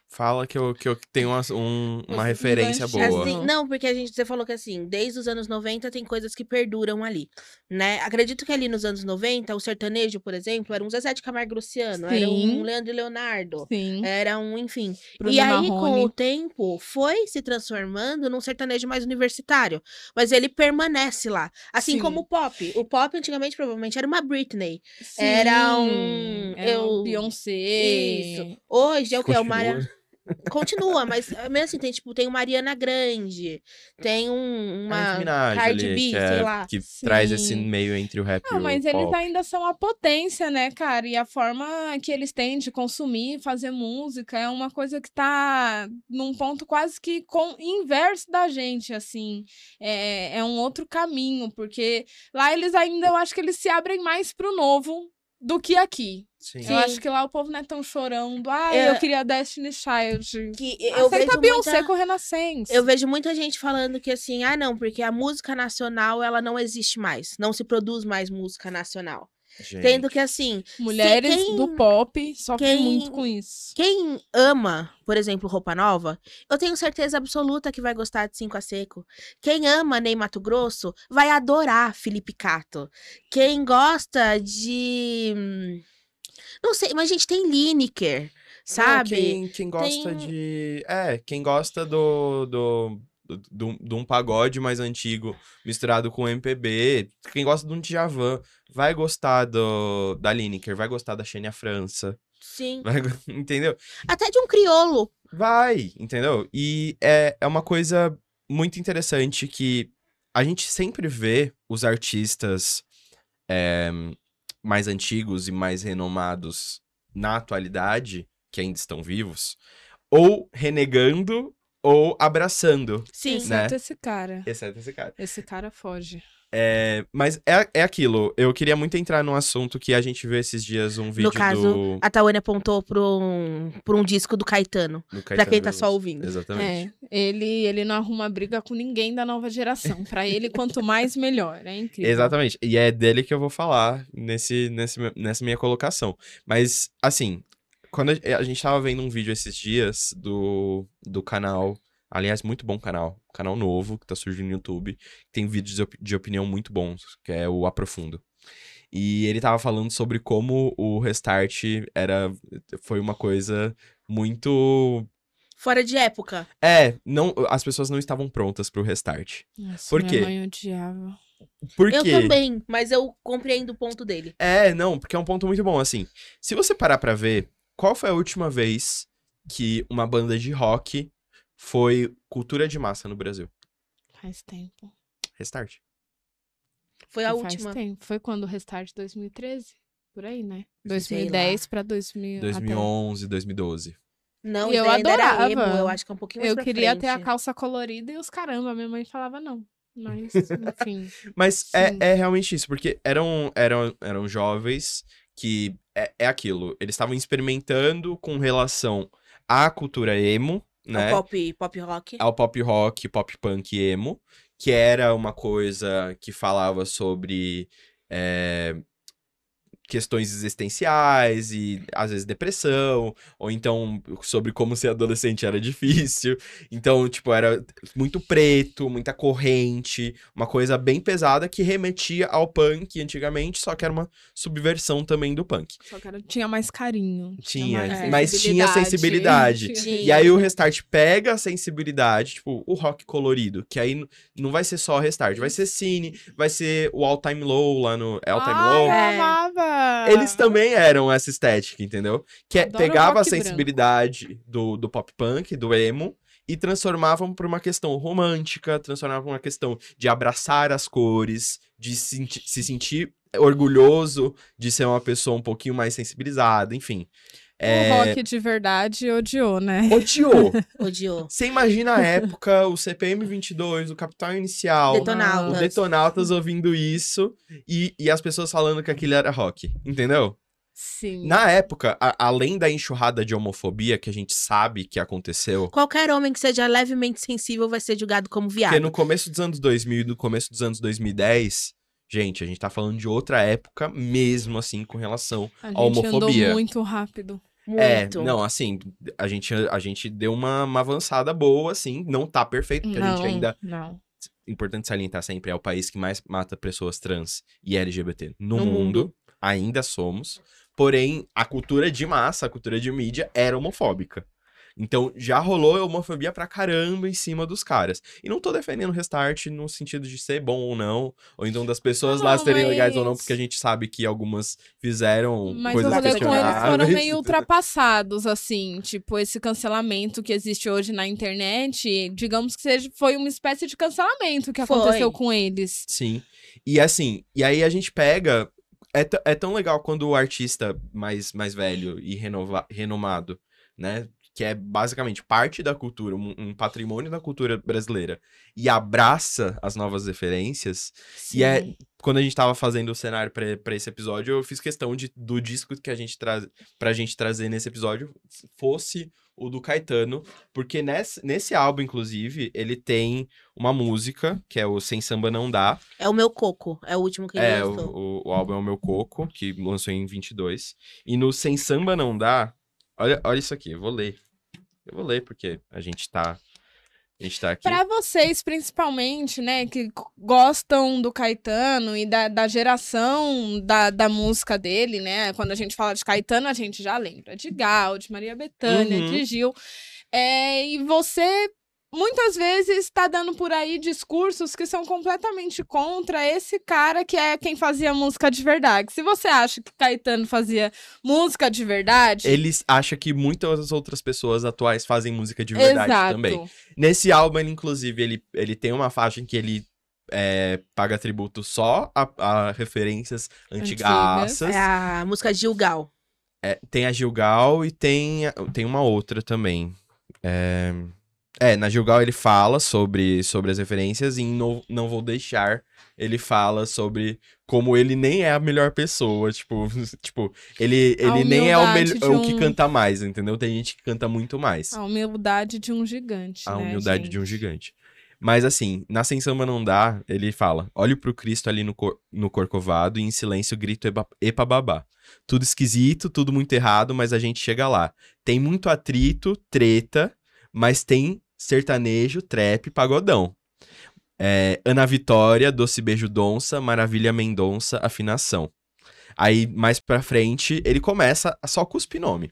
S1: Fala que eu, que eu tenho uma, um- uma
S3: Você
S1: referência
S3: engancha.
S1: boa.
S2: Assim, não, porque a gente, você falou que assim, desde os anos noventa tem coisas que perduram ali, né? Acredito que ali nos anos noventa, o sertanejo, por exemplo, era um Zezé de Camargo e Luciano, era um
S3: Sim.
S2: Leandro e Leonardo,
S3: Sim.
S2: era um, enfim.
S3: Bruno
S2: e aí, com
S3: Marrone.
S2: o tempo, foi se transformando num sertanejo mais universitário, mas ele permanece lá. Assim
S3: Sim.
S2: como o pop. O pop, antigamente, provavelmente, era uma Britney. Era
S3: Sim,
S2: um-
S3: é
S2: eu-
S3: um Beyoncé.
S2: Isso. Hoje é o que? É o
S1: Continua.
S2: Maria... Continua, mas eh, mesmo assim, tem tipo, tem o Mariana Grande, tem um,
S1: A
S2: uma
S1: Nicki Minaj
S2: Cardi
S1: ali,
S2: B,
S1: que,
S2: sei
S1: é-
S2: lá.
S1: que traz esse
S3: Sim.
S1: meio entre o rap
S3: Não,
S1: e o
S3: mas
S1: pop.
S3: eles ainda são a potência, né, cara? E a forma que eles têm de consumir, fazer música, é uma coisa que tá num ponto quase que com, inverso da gente, assim. É, é um outro caminho, porque lá eles ainda, eu acho que eles se abrem mais pro novo do que aqui.
S1: Sim.
S2: Sim.
S3: Eu acho que lá o povo não é tão chorando. Ah,
S2: É.
S3: eu queria Destiny Child.
S2: Que eu
S3: Aceita
S2: vejo
S3: a Beyoncé
S2: muita...
S3: com o Renascença.
S2: Eu vejo muita gente falando que assim, ah não, porque a música nacional, ela não existe mais, não se produz mais música nacional.
S1: Gente.
S2: Tendo que assim,
S3: Mulheres
S2: quem-
S3: do pop sofrem
S2: quem-
S3: muito com isso.
S2: quem ama, por exemplo, Roupa Nova, eu tenho certeza absoluta que vai gostar de Cinco a Seco. Quem ama Ney Matogrosso vai adorar Felipe Cato. Quem gosta de... hum, não sei, mas a gente tem Lineker,
S1: Não,
S2: sabe?
S1: quem, quem gosta
S2: Tem-
S1: de... É, quem gosta do... do... do- de um pagode mais antigo misturado com M P B, quem gosta de um Djavan vai gostar do, da Lineker, vai gostar da Xenia França,
S2: Sim.
S1: vai go- entendeu?
S2: Até de um criolo.
S1: Vai, entendeu? E é, é uma coisa muito interessante que a gente sempre vê os artistas é, mais antigos e mais renomados na atualidade, que ainda estão vivos, ou renegando ou abraçando,
S2: Sim.
S3: Exceto
S1: né?
S3: esse cara.
S1: exceto esse cara.
S3: Esse cara foge.
S1: É, mas é, é aquilo, eu queria muito entrar num assunto que a gente viu esses dias, um vídeo
S2: No caso,
S1: do,
S2: a Tawane apontou por um, por um disco do Caetano.
S1: do
S2: Pra
S1: Caetano
S2: quem tá
S1: Veloso.
S2: só ouvindo.
S1: Exatamente.
S3: É, ele, ele não arruma briga com ninguém da nova geração. Pra ele, quanto mais, melhor. É incrível.
S1: Exatamente. E é dele que eu vou falar nesse, nesse, meu- nessa minha colocação. Mas, assim, quando a, a gente tava vendo um vídeo esses dias do, do canal, aliás, muito bom canal, canal novo que tá surgindo no YouTube, tem vídeos de, op- de opinião muito bons, que é o Aprofundo. E ele tava falando sobre como o Restart era, foi uma coisa muito...
S2: Fora de época.
S1: É, não, as pessoas não estavam prontas pro Restart.
S3: Nossa,
S1: Por
S3: minha
S1: quê?
S3: mãe odiava.
S1: Por
S2: Eu
S1: quê?
S2: também, mas eu compreendo o ponto dele.
S1: É, não, porque é um ponto muito bom, assim. Se você parar pra ver, qual foi a última vez que uma banda de rock foi cultura de massa no Brasil?
S3: Faz tempo.
S1: Restart.
S2: Foi a
S3: Faz
S2: última.
S3: tempo. Foi quando o Restart dois mil e treze? Por aí, né?
S2: Sei
S3: dois mil e dez pra dois mil.
S1: dois mil e onze, dois mil e doze.
S2: Não,
S3: E eu
S2: isso aí ainda era
S3: adorava.
S2: emo, eu acho que é um pouquinho mais
S3: Eu
S2: pra
S3: queria
S2: frente.
S3: ter a calça colorida e os caramba. Minha mãe falava não. Mas, enfim.
S1: Mas é,
S3: Sim.
S1: é realmente isso, porque eram, eram, eram jovens que é, é aquilo, eles estavam experimentando com relação à cultura emo, né?
S2: O pop, pop rock.
S1: Ao pop rock, pop punk emo, que era uma coisa que falava sobre é, questões existenciais e, às vezes, depressão, ou então sobre como ser adolescente era difícil. Então, tipo, era muito preto, muita corrente, uma coisa bem pesada que remetia ao punk antigamente, só que era uma subversão também do punk.
S3: Só que era- tinha mais carinho.
S1: Tinha,
S3: mais
S1: mas tinha sensibilidade.
S3: Tinha
S1: E aí o Restart pega a sensibilidade, tipo, o rock colorido, que aí n- não vai ser só Restart, vai ser Cine, vai ser o All Time Low lá no... É All Time
S3: Ai,
S1: Low?
S3: eu
S2: É.
S3: amava!
S1: Eles também eram essa estética, entendeu? Que é,
S3: Adoro
S1: pegava a
S3: rock branco.
S1: sensibilidade do, do pop punk, do emo, e transformavam pra uma questão romântica, transformavam pra uma questão de abraçar as cores, de se, senti- se sentir orgulhoso de ser uma pessoa um pouquinho mais sensibilizada, enfim. É,
S3: O rock de verdade odiou, né?
S1: odiou.
S2: Odiou.
S1: Você imagina a época, o C P M vinte e dois, o Capital Inicial,
S2: Detonautas.
S1: o Detonautas ouvindo isso e, e as pessoas falando que aquilo era rock, entendeu?
S3: Sim.
S1: Na época, a- além da enxurrada de homofobia que a gente sabe que aconteceu,
S2: Qualquer homem que seja levemente sensível vai ser julgado como viado.
S1: porque no começo dos anos dois mil e no começo dos anos dois mil e dez, gente, a gente tá falando de outra época mesmo, assim, com relação
S3: A
S1: à
S3: gente andou
S1: homofobia.
S3: muito rápido.
S2: Muito.
S1: É, não, assim, a gente, a gente deu uma, uma avançada boa, assim, não tá perfeito, porque a gente
S3: Não,
S1: ainda,
S3: não.
S1: importante salientar sempre, é o país que mais mata pessoas trans e L G B T no,
S2: No
S1: mundo,
S2: mundo.
S1: ainda somos, porém, a cultura de massa, a cultura de mídia era homofóbica. Então, já rolou homofobia pra caramba em cima dos caras. E não tô defendendo o Restart no sentido de ser bom ou não, ou então das pessoas
S3: Não,
S1: lá serem
S3: mas-
S1: legais ou não, porque a gente sabe que algumas fizeram
S3: Mas
S1: coisas
S3: o rolê com eles
S1: questionáveis.
S3: foram meio ultrapassados, assim. Tipo, esse cancelamento que existe hoje na internet, digamos que seja, foi uma espécie de cancelamento que
S2: Foi.
S3: aconteceu com eles.
S1: Sim. E assim, e aí a gente pega... É, t- é tão legal quando o artista mais, mais velho e renova, renomado, né? Que é basicamente parte da cultura, um, um patrimônio da cultura brasileira, e abraça as novas referências. E é, quando a gente tava fazendo o cenário pra, pra esse episódio, eu fiz questão de, do disco que a gente traz, pra gente trazer nesse episódio fosse o do Caetano, porque nesse, nesse álbum, inclusive, ele tem uma música, que é o Sem Samba Não Dá.
S2: É o meu coco, é o último que ele
S1: É, o,
S2: lançou.
S1: o, o álbum é o Meu Coco, que lançou em vinte e dois. E no Sem Samba Não Dá, olha, olha isso aqui, eu vou ler. Eu vou ler, porque a gente tá, a gente tá aqui.
S3: Pra vocês, principalmente, né, que c- gostam do Caetano e da, da geração da, da música dele, né? Quando a gente fala de Caetano, a gente já lembra de Gal, de Maria Bethânia,
S1: Uhum.
S3: de Gil. É, e você, muitas vezes, está dando por aí discursos que são completamente contra esse cara que é quem fazia música de verdade. Se você acha que Caetano fazia música de verdade...
S1: Eles acham que muitas outras pessoas atuais fazem música de verdade
S3: Exato.
S1: também. Nesse álbum, ele, inclusive, ele, ele tem uma faixa em que ele é, paga tributo só a, a referências antigaças.
S2: É a música Gilgal.
S1: É, tem a Gilgal e tem, a- tem uma outra também. É, é, na Gilgal ele fala sobre, sobre as referências e em no, Não Vou Deixar ele fala sobre como ele nem é a melhor pessoa. Tipo, tipo ele,
S3: A
S1: ele nem é o,
S3: humildade
S1: mel-
S3: de
S1: o que
S3: um-
S1: canta mais, entendeu? Tem gente que canta muito mais.
S3: A humildade de um gigante,
S1: A
S3: né,
S1: humildade de um
S3: gente?
S1: gigante. Mas assim, na Sem Samba Não Dá, ele fala: olho pro Cristo ali no, cor, no Corcovado e em silêncio grito eba- epa babá. Tudo esquisito, tudo muito errado, mas a gente chega lá. Tem muito atrito, treta, mas tem sertanejo, trap, pagodão. É, Ana Vitória, Doce Beijo Donça, Maravilha Mendonça, Afinação. Aí, mais pra frente, ele começa a só cuspir nome.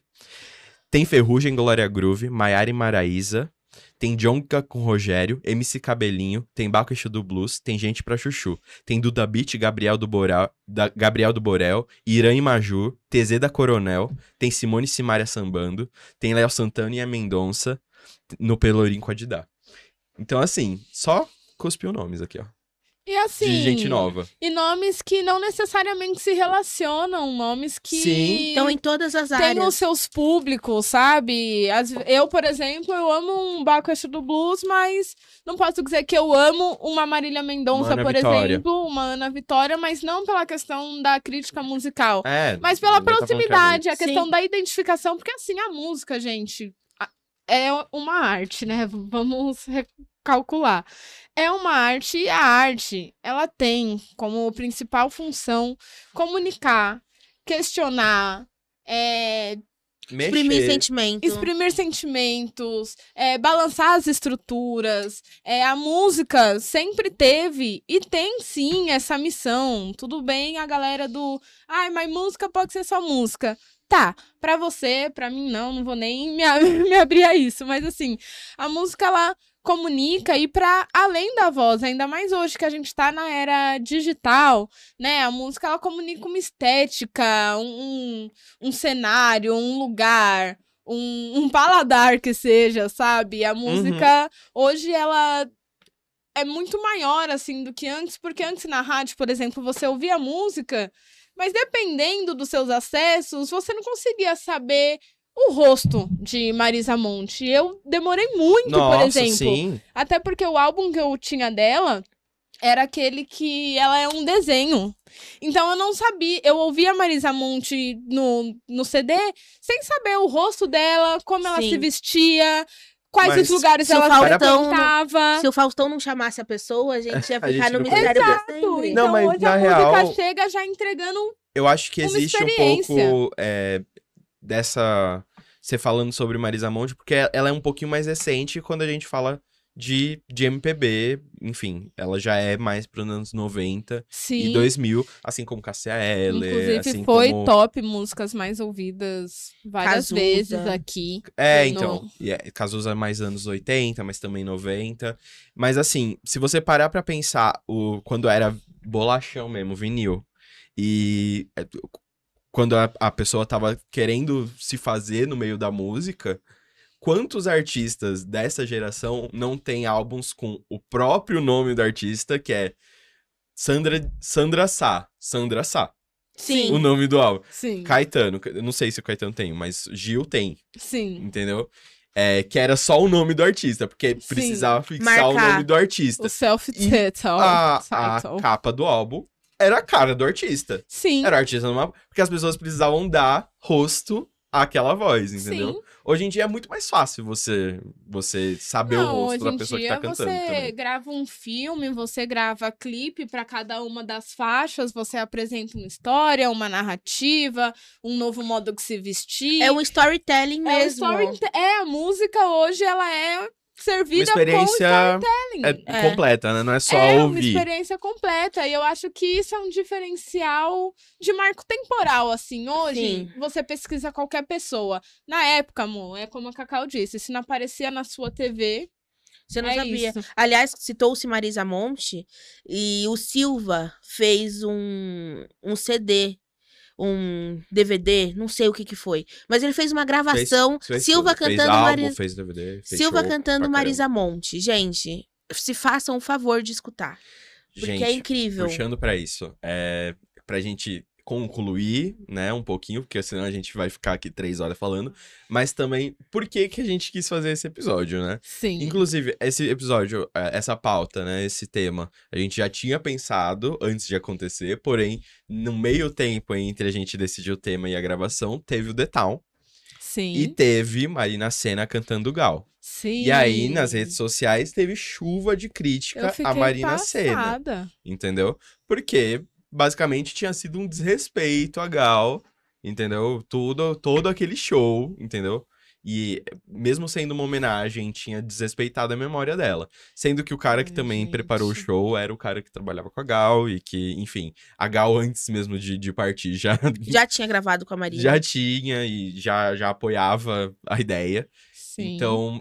S1: Tem Ferrugem, Glória Groove, Maiara e Maraísa, tem Jonga com Rogério, M C Cabelinho, tem Baco Exu do Blues, tem Gente pra Chuchu, tem Duda Beat, Gabriel do Borel, da, Gabriel do Borel, Irã e Maju, T Z da Coronel, tem Simone e Simaria sambando, tem Léo Santana e a Mendonça no Pelourinho com a Didá. Então, assim, só cuspiu nomes aqui, ó.
S3: E assim...
S1: De gente nova.
S3: E nomes que não necessariamente se relacionam, nomes que...
S1: Sim.
S2: Então, em todas as
S3: tem
S2: áreas.
S3: os seus públicos, sabe? As- eu, por exemplo, eu amo um Baco Exu do Blues, mas não posso dizer que eu amo uma Marília Mendonça,
S1: Uma Ana
S3: por
S1: Vitória.
S3: exemplo, uma Ana Vitória, mas não pela questão da crítica musical.
S1: É,
S3: Mas pela
S1: ninguém tá falando que é ruim.
S3: proximidade, a
S2: Sim.
S3: questão da identificação, porque assim, a música, gente, a- é uma arte, né? V- Vamos recalcular. É uma arte e a arte, ela tem como principal função comunicar, questionar, é,
S2: Exprimir
S1: Mexer.
S2: sentimento.
S3: exprimir sentimentos, é, balançar as estruturas. É, a música sempre teve e tem sim essa missão. Tudo bem a galera do... Ai, mas música pode ser só música. Tá, pra você, pra mim não, não vou nem me, a- me abrir a isso. Mas assim, a música ela comunica e para além da voz, ainda mais hoje que a gente tá na era digital, né? A música ela comunica uma estética, um, um cenário, um lugar, um, um paladar que seja, sabe? A música hoje ela é muito maior assim do que antes, porque antes na rádio, por exemplo, você ouvia música, mas dependendo dos seus acessos, você não conseguia saber o rosto de Marisa Monte. Eu demorei muito,
S1: Nossa,
S3: por exemplo.
S1: sim.
S3: Até porque o álbum que eu tinha dela era aquele que ela é um desenho. Então eu não sabia, eu ouvia a Marisa Monte no, no C D sem saber o rosto dela, como ela
S2: Sim.
S3: se vestia, quais
S1: Mas
S3: os lugares
S2: se o
S3: ela
S2: Faustão
S3: frequentava.
S2: Se o Faustão não chamasse a pessoa, a gente ia
S1: A gente
S2: ficar no
S1: não
S2: mistério pra
S3: Exato.
S2: sempre.
S3: Então
S1: Não, mas
S3: hoje
S1: na
S3: a
S1: real-
S3: música chega já entregando
S1: Eu acho que
S3: Uma
S1: existe um
S3: experiência.
S1: pouco é, dessa... Você falando sobre Marisa Monte, porque ela é um pouquinho mais recente quando a gente fala de, de M P B, enfim, ela já é mais para os anos noventa
S3: Sim.
S1: e dois mil, assim como Cássia Eller,
S3: Inclusive
S1: assim
S3: foi
S1: como...
S3: top músicas mais ouvidas várias
S2: Cazuza.
S3: vezes aqui.
S1: É,
S3: no-
S1: então, e é, Cazuza mais anos oitenta, mas também noventa. Mas assim, se você parar pra pensar o, quando era bolachão mesmo, vinil, e é, quando a, a pessoa tava querendo se fazer no meio da música, quantos artistas dessa geração não tem álbuns com o próprio nome do artista, que é Sandra, Sandra Sá, Sandra Sá,
S2: Sim.
S1: o nome do álbum.
S3: Sim,
S1: Caetano, eu não sei se o Caetano tem, mas Gil tem.
S3: sim.
S1: Entendeu? É, que era só o nome do artista, porque
S3: Sim.
S1: precisava fixar o
S2: Marcar.
S1: nome do artista.
S3: O self-title.
S1: A,
S3: title.
S1: a capa do álbum era a cara do artista.
S3: Sim,
S1: Era o artista numa... Porque as pessoas precisavam dar rosto àquela voz, entendeu?
S3: sim.
S1: Hoje em dia é muito mais fácil você, você saber
S3: Não,
S1: o rosto
S3: hoje
S1: da
S3: em
S1: pessoa
S3: dia
S1: que tá cantando
S3: você
S1: também.
S3: grava um filme, você grava clipe para cada uma das faixas, você apresenta uma história, uma narrativa, um novo modo de se vestir.
S2: É um storytelling
S3: É o
S2: mesmo.
S3: story- É, a música hoje, ela é servida
S1: Uma experiência
S3: com storytelling.
S1: é,
S2: É.
S1: completa, né? Não é só
S3: É uma
S1: ouvir.
S3: experiência completa. E eu acho que isso é um diferencial de marco temporal, assim. Hoje,
S2: Sim.
S3: você pesquisa qualquer pessoa. Na época, amor, é como a Cacau disse, se não aparecia na sua T V,
S2: Você não
S3: é
S2: sabia.
S3: isso.
S2: Aliás, citou-se Marisa Monte e o Silva fez um, um C D, um D V D, não sei o que que foi. Mas ele fez uma gravação,
S1: Fez- fez
S2: Silva
S1: tudo. Fez
S2: cantando
S1: álbum,
S2: Marisa,
S1: fez D V D, fez
S2: Silva
S1: show
S2: cantando
S1: pra
S2: Marisa Monte. Gente, se façam o favor de escutar. Porque
S1: Gente,
S2: é incrível.
S1: puxando pra isso, é, pra gente concluir, né, um pouquinho, porque senão a gente vai ficar aqui três horas falando, mas também, por que que a gente quis fazer esse episódio, né?
S3: Sim.
S1: Inclusive, esse episódio, é, essa pauta, né, esse tema, a gente já tinha pensado antes de acontecer, porém, no meio tempo entre a gente decidir o tema e a gravação, teve o The Town,
S3: Sim.
S1: e teve Marina Sena cantando Gal.
S3: Sim.
S1: E aí, nas redes sociais, teve chuva de
S3: Eu
S1: crítica
S3: fiquei
S1: a Marina Sena.
S3: passada.
S1: Entendeu? Porque, basicamente, tinha sido um desrespeito a Gal, entendeu? Tudo, todo aquele show, entendeu? E, mesmo sendo uma homenagem, tinha desrespeitado a memória dela. Sendo que o cara que
S3: Ai,
S1: também
S3: gente.
S1: preparou o show era o cara que trabalhava com a Gal e que, enfim, a Gal, antes mesmo de, de partir, já,
S2: Já tinha gravado com a Marina.
S1: já tinha e já, já apoiava a ideia.
S3: Sim.
S1: Então,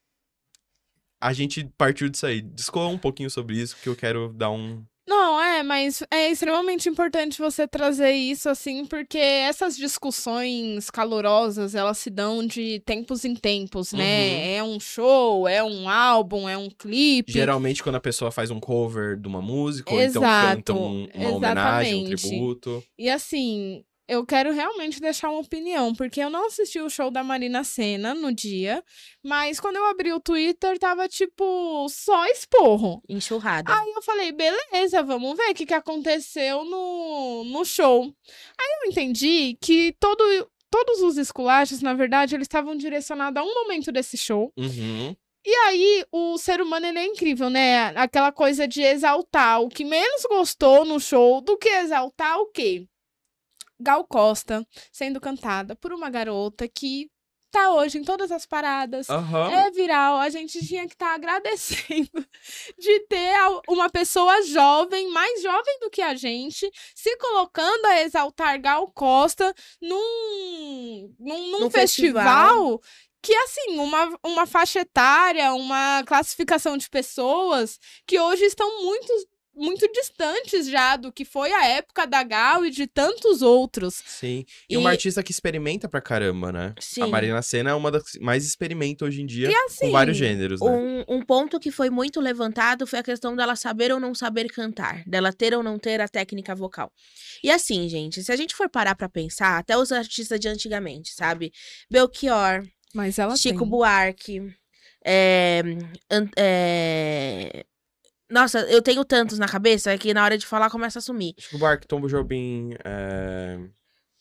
S1: a gente partiu disso aí. Discorra um pouquinho sobre isso, que eu quero dar um...
S3: Não, é, mas é extremamente importante você trazer isso, assim, porque essas discussões calorosas, elas se dão de tempos em tempos,
S1: Uhum.
S3: né? É um show, é um álbum, é um clipe.
S1: Geralmente, quando a pessoa faz um cover de uma música, ou
S3: Exato,
S1: então canta um- uma homenagem, um
S3: exatamente.
S1: tributo.
S3: E assim, eu quero realmente deixar uma opinião, porque eu não assisti o show da Marina Sena no dia, mas quando eu abri o Twitter, tava tipo, só esporro.
S2: Enxurrada.
S3: Aí eu falei, beleza, vamos ver o que, que aconteceu no, no show. Aí eu entendi que todo, todos os esculachos, na verdade, eles estavam direcionados a um momento desse show.
S1: Uhum.
S3: E aí, o ser humano, ele é incrível, né? Aquela coisa de exaltar o que menos gostou no show do que exaltar o quê? Gal Costa sendo cantada por uma garota que tá hoje em todas as paradas.
S1: Aham.
S3: É viral, a gente tinha que estar agradecendo de ter a- uma pessoa jovem, mais jovem do que a gente, se colocando a exaltar Gal Costa num, num, num
S2: Num
S3: festival, que, assim, uma, uma faixa etária, uma classificação de pessoas que hoje estão muito, muito distantes já do que foi a época da Gal e de tantos outros.
S1: Sim. E,
S2: E-
S1: uma artista que experimenta pra caramba, né?
S2: Sim.
S1: A Marina Sena é uma das que mais experimenta hoje em dia,
S3: E assim,
S1: com vários gêneros, né?
S2: Um, um ponto que foi muito levantado foi a questão dela saber ou não saber cantar, dela ter ou não ter a técnica vocal. E assim, gente, se a gente for parar pra pensar, até os artistas de antigamente, sabe? Belchior,
S3: Mas ela
S2: Chico
S3: tem.
S2: Buarque, é, an- é, nossa, eu tenho tantos na cabeça que na hora de falar começa a sumir.
S1: Chico Buarque, Tom Jobim, é...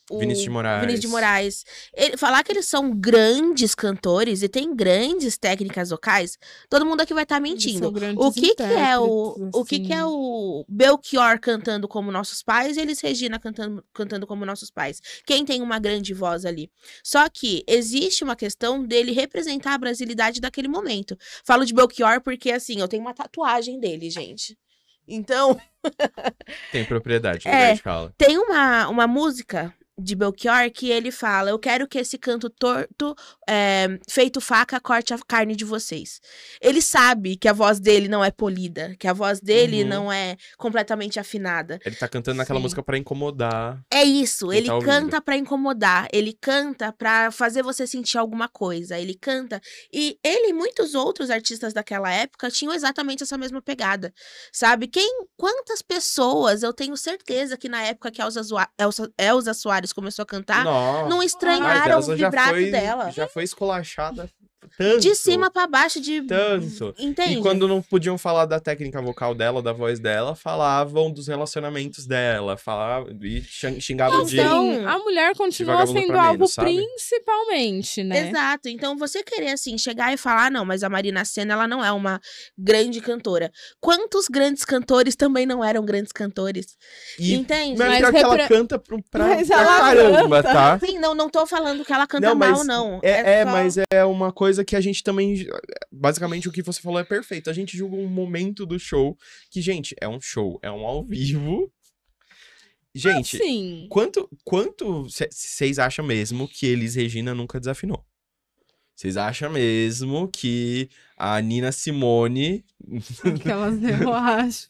S2: o
S1: Vinícius de Moraes.
S2: Vinícius de Moraes. Ele, falar que eles são grandes cantores e têm grandes técnicas vocais, todo mundo aqui vai estar tá mentindo. O que que é o o que que é o Belchior cantando como nossos pais e eles Regina cantando cantando como nossos pais? Quem tem uma grande voz ali? Só que existe uma questão dele representar a brasilidade daquele momento. Falo de Belchior porque assim, eu tenho uma tatuagem dele, gente. Então,
S1: tem propriedade,
S2: é,
S1: de fala.
S2: Tem uma uma música de Belchior que ele fala, eu quero que esse canto torto, é, feito faca, corte a carne de vocês. Ele sabe que a voz dele não é polida, que a voz dele
S1: Uhum.
S2: não é completamente afinada.
S1: Ele tá cantando naquela
S3: Sim.
S1: música pra incomodar.
S2: É isso,
S1: Quem
S2: ele
S1: tá
S2: canta
S1: ouvindo.
S2: pra incomodar, ele canta pra fazer você sentir alguma coisa, ele canta... E ele e muitos outros artistas daquela época tinham exatamente essa mesma pegada, sabe? Quem, quantas pessoas, eu tenho certeza que na época que a Elza, Zoa- Elza, Elza Soares começou a cantar,
S1: Nossa.
S2: não
S1: Mas
S2: estranharam o
S1: Elza já
S2: vibrato
S1: foi,
S2: dela.
S1: já foi esculachada tanto.
S2: De cima pra baixo, de...
S1: Tanto.
S2: Entende?
S1: E quando não podiam falar da técnica vocal dela, da voz dela, falavam dos relacionamentos dela, falavam e xing- xingavam de...
S2: Então,
S3: Assim, a mulher continua
S1: vagabundo
S3: sendo
S1: pra
S3: alvo
S1: menos, sabe?
S3: principalmente, né?
S2: Exato. Então, você querer, assim, chegar e falar, ah, não, mas a Marina Sena, ela não é uma grande cantora. Quantos grandes cantores também não eram grandes cantores?
S1: E,
S2: Entende?
S1: mas
S3: Mas
S1: pior que ela
S3: repre-
S1: canta pra, pra,
S3: Mas
S1: pra
S3: ela
S1: caramba,
S3: canta.
S1: tá?
S2: Sim, não, não tô falando que ela canta
S1: Não, mas
S2: mal, não.
S1: É, é,
S2: só-
S1: mas é uma coisa que a gente também. Basicamente, o que você falou é perfeito. A gente julga um momento do show que, gente, é um show, é um ao vivo. Gente,
S3: Sim.
S1: quanto quanto vocês acham mesmo que Elis Regina nunca desafinou? Vocês acham mesmo que a Nina Simone.
S3: Aquelas eu acho.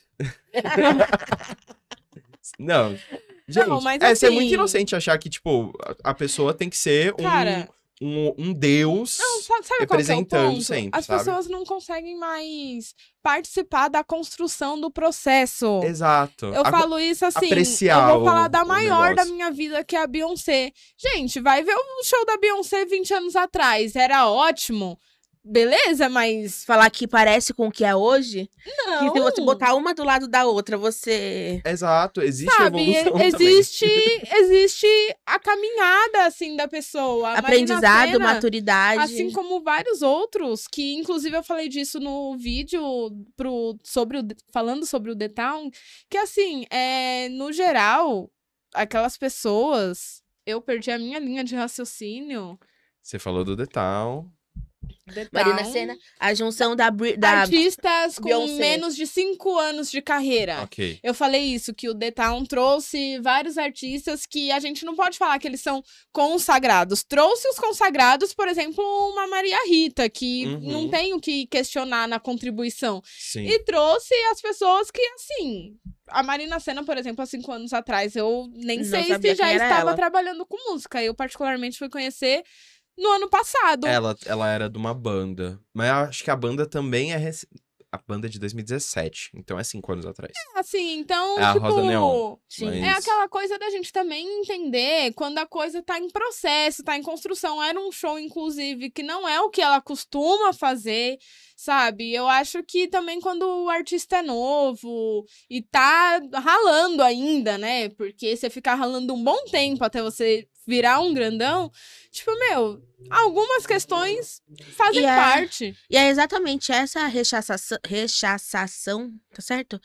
S1: Não. Gente,
S3: Não, mas
S1: é ser muito
S3: assim-
S1: inocente achar que, tipo, a, a pessoa tem que ser um,
S3: Cara,
S1: um, um deus.
S3: Não, sabe, sabe qual que é o
S1: representando
S3: ponto?
S1: sempre,
S3: As
S1: sabe?
S3: pessoas não conseguem mais participar da construção do processo.
S1: Exato.
S3: Eu
S1: A-
S3: falo isso assim,
S1: apreciar
S3: eu vou falar
S1: o-
S3: da
S1: o
S3: maior da
S1: negócio.
S3: minha vida, que é a Beyoncé. Gente, vai ver o show da Beyoncé vinte anos atrás, era ótimo. Beleza, mas
S2: Falar que parece com o que é hoje,
S3: não.
S2: que se você botar uma do lado da outra, você...
S1: Exato, existe
S3: Sabe,
S1: evolução também.
S3: existe, existe a caminhada, assim, da pessoa. A Marina
S2: Aprendizado,
S3: Sena,
S2: maturidade.
S3: assim como vários outros, que inclusive eu falei disso no vídeo pro, sobre o, falando sobre o The Town, que assim, é, no geral, aquelas pessoas, eu perdi a minha linha de raciocínio.
S1: Você falou do The Town.
S3: The
S2: Marina
S3: Town,
S2: Sena, a junção da... Bri- da...
S3: artistas com
S2: Beyoncé.
S3: menos de cinco anos de carreira.
S1: Ok.
S3: Eu falei isso, que o The Town trouxe vários artistas que a gente não pode falar que eles são consagrados. Trouxe os consagrados, por exemplo, uma Maria Rita, que
S1: Uhum.
S3: não tem o que questionar na contribuição.
S1: Sim.
S3: E trouxe as pessoas que, assim... A Marina Sena, por exemplo, há cinco anos atrás, eu nem
S2: Não
S3: sei
S2: sabia
S3: se já
S2: quem era
S3: estava
S2: ela.
S3: trabalhando com música. Eu, particularmente, fui conhecer no ano passado.
S1: Ela, ela era de uma banda. Mas eu acho que a banda também é. rec- A banda é de dois mil e dezessete. Então é cinco anos atrás.
S3: Assim, então,
S1: É a
S3: tipo...
S1: Rosa Neon.
S2: Sim.
S1: Mas-
S3: É aquela coisa da gente também entender quando a coisa tá em processo, tá em construção. Era um show, inclusive, que não é o que ela costuma fazer, sabe? Eu acho que também quando o artista é novo e tá ralando ainda, né? Porque você ficar ralando um bom tempo até você virar um grandão, tipo, meu, algumas questões fazem
S2: E é-
S3: parte.
S2: E é exatamente essa rechaçação, rechaçação, tá certo?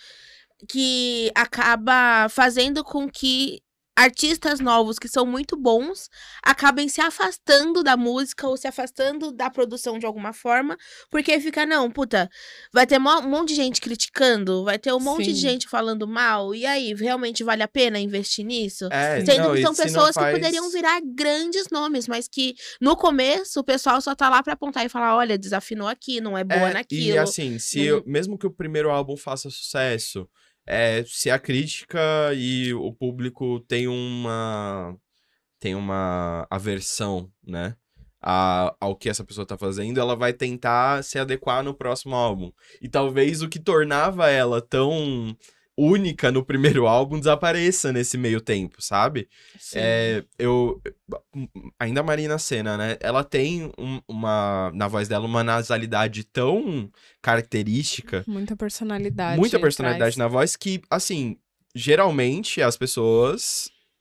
S2: Que acaba fazendo com que artistas novos que são muito bons acabem se afastando da música ou se afastando da produção de alguma forma, porque fica, não, puta, vai ter mo- um monte de gente criticando, vai ter um monte de
S3: Sim.
S2: gente falando mal, e aí, realmente vale a pena investir nisso?
S1: É,
S2: Sendo
S1: não,
S2: que
S1: e
S2: são
S1: se não
S2: pessoas
S1: faz-
S2: que poderiam virar grandes nomes, mas que no começo o pessoal só tá lá pra apontar e falar: olha, desafinou aqui, não é boa
S1: É,
S2: naquilo.
S1: E assim, se
S2: Não-
S1: eu- mesmo que o primeiro álbum faça sucesso, é, se a crítica e o público tem uma tem uma aversão, né, a, ao que essa pessoa tá fazendo, ela vai tentar se adequar no próximo álbum. E talvez o que tornava ela tão única no primeiro álbum desapareça nesse meio tempo, sabe? É, eu. Ainda a Marina Sena, né? Ela tem um- uma. Na voz dela, uma nasalidade tão característica,
S3: Muita personalidade.
S1: muita personalidade
S3: traz.
S1: na voz, que, assim, geralmente as pessoas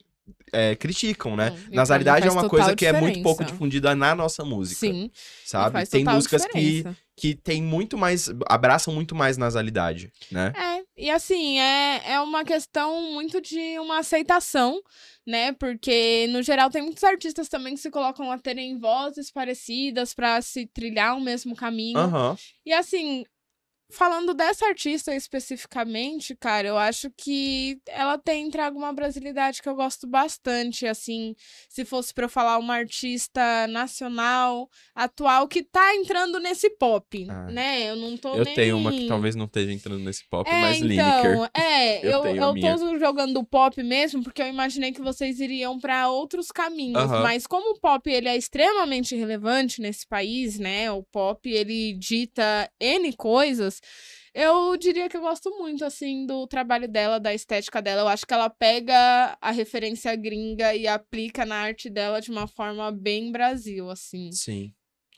S1: é, criticam, né?
S3: Hum, e pra
S1: Nasalidade
S3: mim
S1: é
S3: faz
S1: uma coisa
S3: total
S1: que é muito pouco
S3: diferença.
S1: difundida na nossa música,
S3: Sim, e
S1: sabe?
S3: faz
S1: Tem
S3: total
S1: músicas que,
S3: diferença.
S1: que tem muito mais, abraçam muito mais nasalidade, né?
S3: É, e assim, é, é uma questão muito de uma aceitação, né? Porque, no geral, tem muitos artistas também que se colocam a terem vozes parecidas pra se trilhar o mesmo caminho.
S1: Aham.
S3: E assim, falando dessa artista especificamente, cara, eu acho que ela tem trago uma brasilidade que eu gosto bastante, assim, se fosse pra eu falar uma artista nacional, atual, que tá entrando nesse pop,
S1: Ah,
S3: né? Eu não tô
S1: Eu
S3: nem...
S1: tenho uma que talvez não esteja entrando nesse pop,
S3: É,
S1: mas Lineker.
S3: então, é,
S1: Eu
S3: eu,
S1: tenho a
S3: eu
S1: minha.
S3: tô jogando pop mesmo, porque eu imaginei que vocês iriam pra outros caminhos,
S1: Aham.
S3: mas como o pop, ele é extremamente relevante nesse país, né, o pop, ele dita N coisas, eu diria que eu gosto muito, assim, do trabalho dela, da estética dela, eu acho que ela pega a referência gringa e aplica na arte dela de uma forma bem Brasil, assim.
S1: Sim.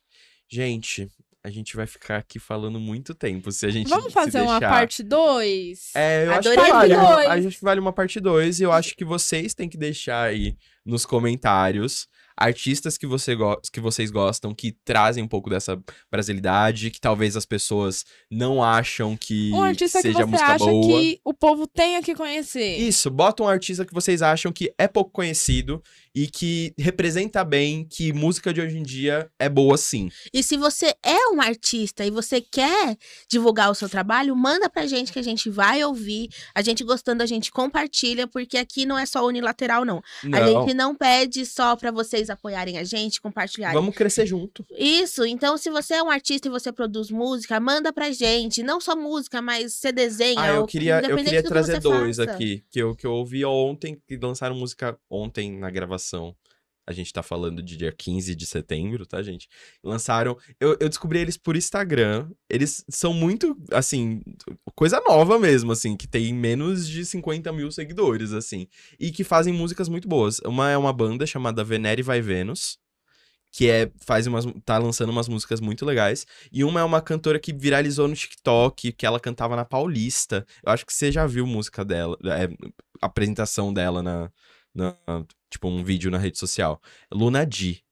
S1: Gente, a gente vai ficar aqui falando muito tempo, se a gente
S3: Vamos
S1: se
S3: fazer uma
S1: deixar.
S3: parte dois?
S1: É, eu
S2: Adorei
S1: acho que vale.
S3: dois.
S1: A gente vale uma parte dois e eu acho que vocês têm que deixar aí nos comentários artistas que, você go- que vocês gostam, que trazem um pouco dessa brasilidade, que talvez as pessoas não acham que
S3: Um artista que
S1: seja
S3: você
S1: música
S3: acha
S1: boa.
S3: que o povo tenha que conhecer.
S1: Isso, bota um artista que vocês acham que é pouco conhecido e que representa bem que música de hoje em dia é boa sim.
S2: E se você é um artista e você quer divulgar o seu trabalho, manda pra gente que a gente vai ouvir. A gente gostando, a gente compartilha, porque aqui não é só unilateral, não. A
S1: Não,
S2: gente não pede só pra vocês apoiarem a gente, compartilharem.
S1: vamos crescer junto.
S2: Isso, então se você é um artista e você produz música, manda pra gente. Não só música, mas você desenha.
S1: Ah, eu
S2: ou-
S1: queria, eu
S2: independente
S1: queria
S2: do que
S1: trazer
S2: você
S1: dois
S2: faça.
S1: aqui, que eu, que eu ouvi ontem, que lançaram música ontem na gravação. A gente tá falando de dia quinze de setembro, tá, gente? Lançaram. Eu, eu descobri eles por Instagram. Eles são muito, assim, coisa nova mesmo, assim, que tem menos de cinquenta mil seguidores, assim. E que fazem músicas muito boas. Uma é uma banda chamada Venere Vai Vênus, que é, faz umas, tá lançando umas músicas muito legais. E uma é uma cantora que viralizou no TikTok, que ela cantava na Paulista. Eu acho que você já viu música dela, é, a apresentação dela na, na, tipo, um vídeo na rede social. Luna Di.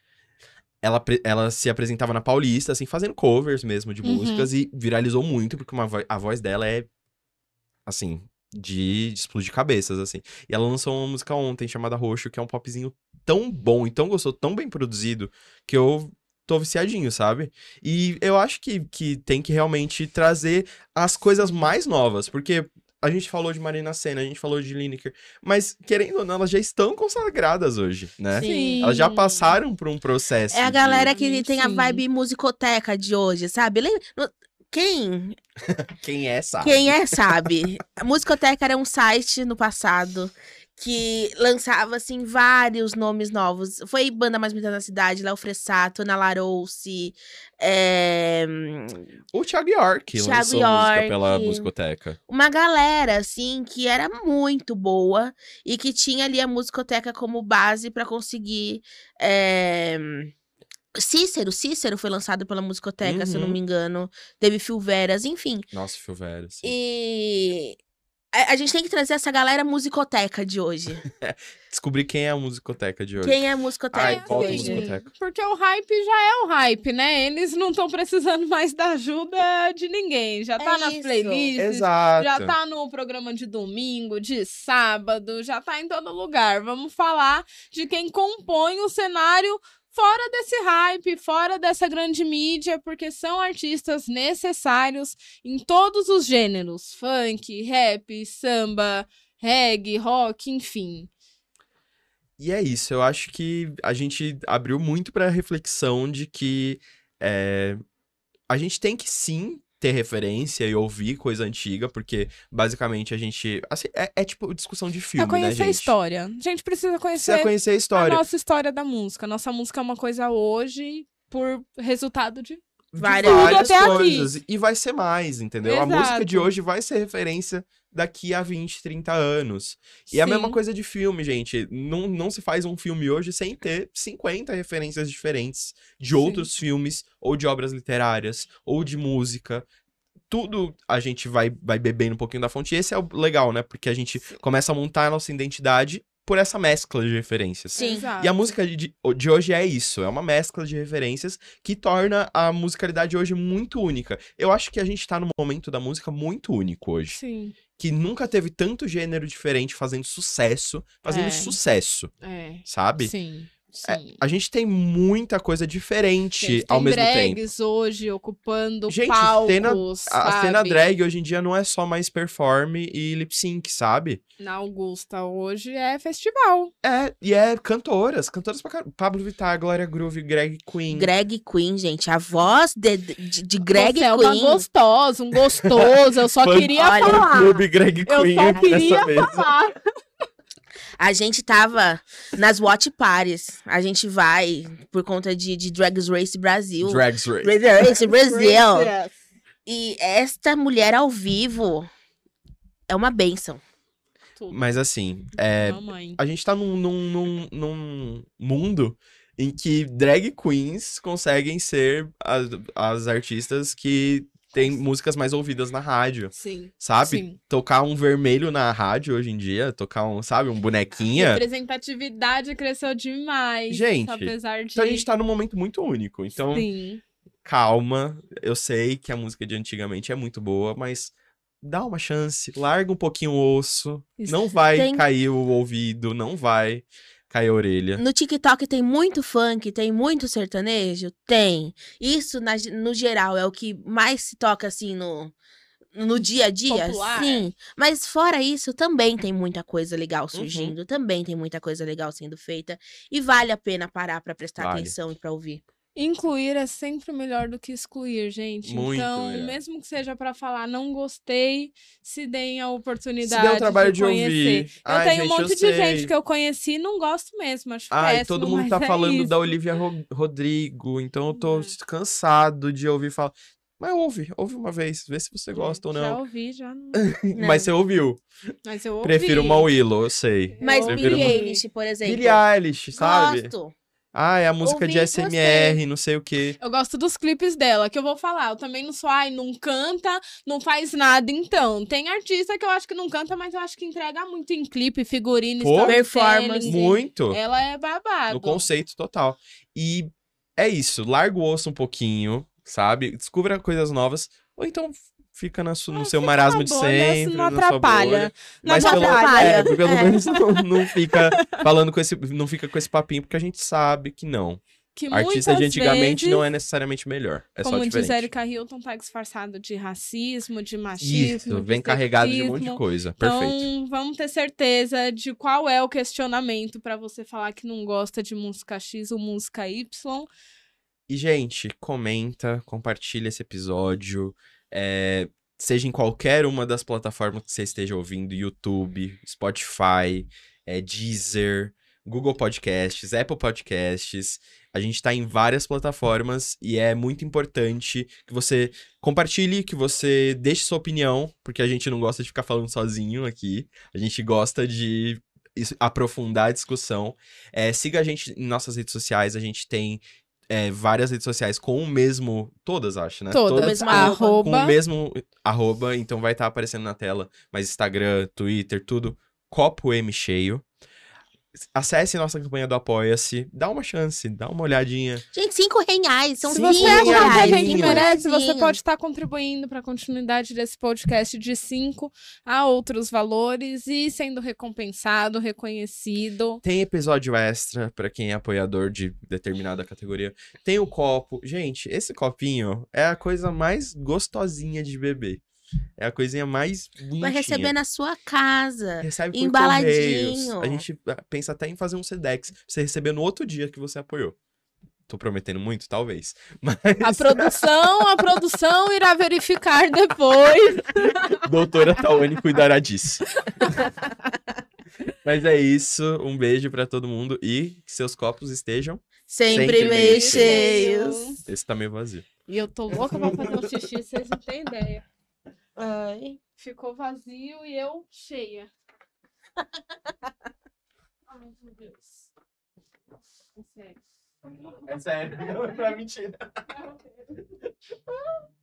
S1: Ela, pre- ela se apresentava na Paulista, assim, fazendo covers mesmo de
S3: Uhum.
S1: músicas e viralizou muito, porque uma vo- a voz dela é, assim, de, de explodir cabeças, assim. E ela lançou uma música ontem chamada Roxo, que é um popzinho tão bom e tão gostoso, tão bem produzido, que eu tô viciadinho, sabe? E eu acho que, que tem que realmente trazer as coisas mais novas, porque a gente falou de Marina Sena, a gente falou de Lineker, mas, querendo ou não, elas já estão consagradas hoje, né?
S2: Sim.
S1: Elas já passaram por um processo
S2: É a
S1: de-
S2: galera que
S3: Sim.
S2: tem a vibe musicoteca de hoje, sabe? Lembra- no- Quem?
S1: Quem é, sabe?
S2: Quem é, sabe? A Musicoteca era um site no passado que lançava, assim, vários nomes novos. Foi Banda Mais Bonita da Cidade, Léo Fressato, Ana Larousse, é...
S1: O Thiago York
S2: Thiago
S1: lançou música
S2: York.
S1: pela Musicoteca.
S2: uma galera, assim, que era muito boa e que tinha ali a Musicoteca como base pra conseguir... é, Cícero, Cícero foi lançado pela Musicoteca, se eu não
S1: Uhum.
S2: me engano. Teve Phil Veras, enfim.
S1: Nossa, Phil Velho, sim.
S2: E a, a gente tem que trazer essa galera musicoteca de hoje.
S1: Descobrir quem é a Musicoteca de hoje.
S2: Quem é a musicoteca
S1: Ai,
S2: de
S1: volta a
S2: hoje?
S1: musicoteca.
S3: Porque o hype já é o hype, né? Eles não estão precisando mais da ajuda de ninguém. Já tá
S2: É
S3: nas
S2: isso.
S3: playlists,
S1: Exato.
S3: já tá no programa de domingo, de sábado, já tá em todo lugar. Vamos falar de quem compõe o cenário fora desse hype, fora dessa grande mídia, porque são artistas necessários em todos os gêneros: funk, rap, samba, reggae, rock, enfim.
S1: E é isso, eu acho que a gente abriu muito pra reflexão de que é, a gente tem que sim ter referência e ouvir coisa antiga, porque basicamente a gente. Assim, é, é tipo discussão de filme,
S3: É conhecer
S1: né,
S3: a
S1: gente?
S3: história. A gente precisa conhecer
S1: Precisa conhecer a
S3: a
S1: história.
S3: nossa história da música. Nossa música é uma coisa hoje por resultado de...
S1: De
S2: Várias-
S1: várias
S3: Tudo até aqui.
S1: coisas. E vai ser mais, entendeu? A música de
S3: Exato.
S1: hoje vai ser referência daqui a vinte, trinta anos. E é a mesma
S3: Sim.
S1: coisa de filme, gente. Não, não se faz um filme hoje sem ter cinquenta referências diferentes de
S3: Sim.
S1: outros filmes, ou de obras literárias, ou de música. Tudo a gente vai, vai bebendo um pouquinho da fonte. E esse é o legal, né? Porque a gente começa a montar a nossa identidade por essa mescla de referências.
S2: Sim.
S3: Exato.
S1: E a música de, de hoje é isso, é uma mescla de referências que torna a musicalidade hoje muito única. Eu acho que a gente tá num momento da música muito único hoje.
S3: Sim.
S1: Que nunca teve tanto gênero diferente fazendo sucesso, fazendo
S3: É.
S1: sucesso,
S3: É.
S1: sabe?
S3: Sim.
S1: É,
S3: Sim.
S1: a gente tem muita coisa diferente
S3: Gente,
S1: ao
S3: tem
S1: mesmo tempo.
S3: drags hoje ocupando
S1: Gente,
S3: palcos,
S1: cena- A
S3: sabe?
S1: cena drag hoje em dia não é só mais perform e lip sync, sabe?
S3: Na Augusta hoje é festival.
S1: É, e é cantoras, cantoras pra caramba. Pablo Vittar, Glória Groove, Greg Queen.
S2: Greg Queen, gente. A voz de, de, de Greg
S3: Você é uma
S2: Queen.
S3: gostosa, um gostoso. Eu só
S1: Fã-
S3: queria
S2: Olha,
S3: falar.
S1: Clube Greg
S3: Eu
S1: Queen
S3: só
S1: aqui
S3: queria
S1: nessa mesa.
S3: falar.
S2: A gente tava nas watch parties. A gente vai por conta de, de Drag Race Brasil.
S1: Drags Race.
S2: Drag Race Brasil.
S3: Yes.
S2: E esta mulher ao vivo é uma bênção.
S3: Tudo.
S1: Mas assim, é,
S3: Mamãe.
S1: a gente tá num, num, num, num mundo em que drag queens conseguem ser as, as artistas que têm músicas mais ouvidas na rádio,
S3: Sim.
S1: sabe?
S3: Sim.
S1: Tocar um vermelho na rádio hoje em dia, tocar um, sabe, um bonequinha.
S3: Representatividade cresceu demais.
S1: Gente,
S3: apesar de...
S1: Então a gente tá num momento muito único. Então,
S3: Sim.
S1: calma. Eu sei que a música de antigamente é muito boa, mas dá uma chance, larga um pouquinho o osso.
S3: Isso.
S1: Não vai
S2: Tem-
S1: cair o ouvido, não vai cair a orelha.
S2: No TikTok tem muito funk, tem muito sertanejo? Tem. Isso, na- no geral, é o que mais se toca, assim, no, no dia a dia?
S3: Popular.
S2: Sim. Mas fora isso, também tem muita coisa legal
S1: Uhum.
S2: surgindo. Também tem muita coisa legal sendo feita. E vale a pena parar pra prestar
S1: Vale.
S2: atenção e pra ouvir.
S3: Incluir é sempre melhor do que excluir, gente.
S1: Muito
S3: então,
S1: melhor.
S3: mesmo que seja pra falar não gostei, se deem a
S1: Se
S3: oportunidade
S1: der o trabalho de,
S3: conhecer.
S1: ouvir.
S3: Eu
S1: Ai,
S3: tenho
S1: gente,
S3: um monte
S1: eu
S3: de
S1: sei.
S3: gente que eu conheci e não gosto mesmo, acho
S1: Ai,
S3: péssimo,
S1: todo mundo
S3: mas
S1: tá
S3: é
S1: falando
S3: isso.
S1: da Olivia Ro- Rodrigo, então eu tô
S3: É.
S1: cansado de ouvir falar. Mas ouve, ouve uma vez, vê se você gosta ou
S3: Já
S1: não.
S3: ouvi, já não...
S1: Mas você ouviu.
S3: Mas eu ouvi.
S1: Prefiro uma Willow, eu sei.
S2: Mas
S3: Eu
S1: Prefiro
S2: Billie
S1: uma-
S3: ouvi.
S2: Eilish, por exemplo.
S1: Billie Eilish, sabe?
S2: Gosto.
S1: Ah, é a música
S2: Ouvi
S1: de
S2: e
S1: S M R, não sei o quê.
S3: Eu gosto dos clipes dela, que eu vou falar. Eu também não sou, ai, não canta, não faz nada, então. Tem artista que eu acho que não canta, mas eu acho que entrega muito em clipe, figurino,
S1: Pô,
S3: storytelling.
S2: performance.
S1: Muito.
S3: Ela é babado.
S1: No conceito total. E é isso, larga o osso um pouquinho, sabe? Descubra coisas novas. Ou então fica na su- no
S3: Ah,
S1: seu
S3: fica
S1: marasmo
S3: na
S1: de
S3: bolha,
S1: sempre,
S3: não
S1: na sua
S3: atrapalha.
S1: bolha.
S3: Não
S1: Mas pelo,
S2: atrapalha.
S1: é, pelo
S2: É.
S1: menos não, não fica falando com esse. Não fica com esse papinho, porque a gente sabe que não.
S3: Que
S1: Artista de
S3: muitas
S1: antigamente
S3: vezes,
S1: não é necessariamente melhor. É só
S3: como diz
S1: diferente.
S3: Erika Hilton, tá disfarçado de racismo, de machismo,
S1: Isso,
S3: de
S1: vem carregado de um monte de
S3: sexismo.
S1: coisa. Perfeito.
S3: Então, vamos ter certeza de qual é o questionamento pra você falar que não gosta de música X ou música Y.
S1: E, gente, comenta, compartilha esse episódio. é, seja em qualquer uma das plataformas que você esteja ouvindo, YouTube, Spotify, é, Deezer, Google Podcasts, Apple Podcasts. A gente tá em várias plataformas e é muito importante que você compartilhe, que você deixe sua opinião, porque a gente não gosta de ficar falando sozinho aqui. A gente gosta de is- aprofundar a discussão. É, siga a gente em nossas redes sociais, a gente tem é, várias redes sociais com o mesmo... Todas, acho, né?
S3: Todas.
S2: mesmo
S3: arroba.
S1: Com o mesmo arroba, então vai estar aparecendo na tela. Mas Instagram, Twitter, tudo. Copo M Cheio. Acesse nossa campanha do Apoia-se. Dá uma chance, dá uma olhadinha.
S2: Gente, cinco reais. São
S3: Se
S1: Cinco
S3: você
S2: cinco
S3: achar que a
S2: reais.
S3: gente
S2: cinco
S3: merece, você
S2: reaisinhos.
S3: pode estar contribuindo para a continuidade desse podcast de cinco a outros valores e sendo recompensado, reconhecido.
S1: Tem episódio extra pra quem é apoiador de determinada categoria. Tem o copo. Gente, esse copinho é a coisa mais gostosinha de beber. É a coisinha mais bonitinha.
S2: Vai receber na sua casa.
S1: Recebe por
S2: embaladinho.
S1: correios. A gente ah, pensa até em fazer um Sedex pra você receber no outro dia que você apoiou. Tô prometendo muito? Talvez. Mas
S3: A produção, a produção irá verificar depois.
S1: doutora Tawane cuidará disso. Mas é isso. Um beijo pra todo mundo e que seus copos estejam...
S2: Sempre,
S1: Sempre
S2: meio
S1: meio
S2: cheios.
S1: Esse tá meio vazio.
S3: E eu tô louca pra fazer um xixi, vocês não têm ideia.
S2: Ai.
S3: Ficou vazio e eu cheia. Ai, meu Deus. É sério.
S1: É sério, não é pra mentira.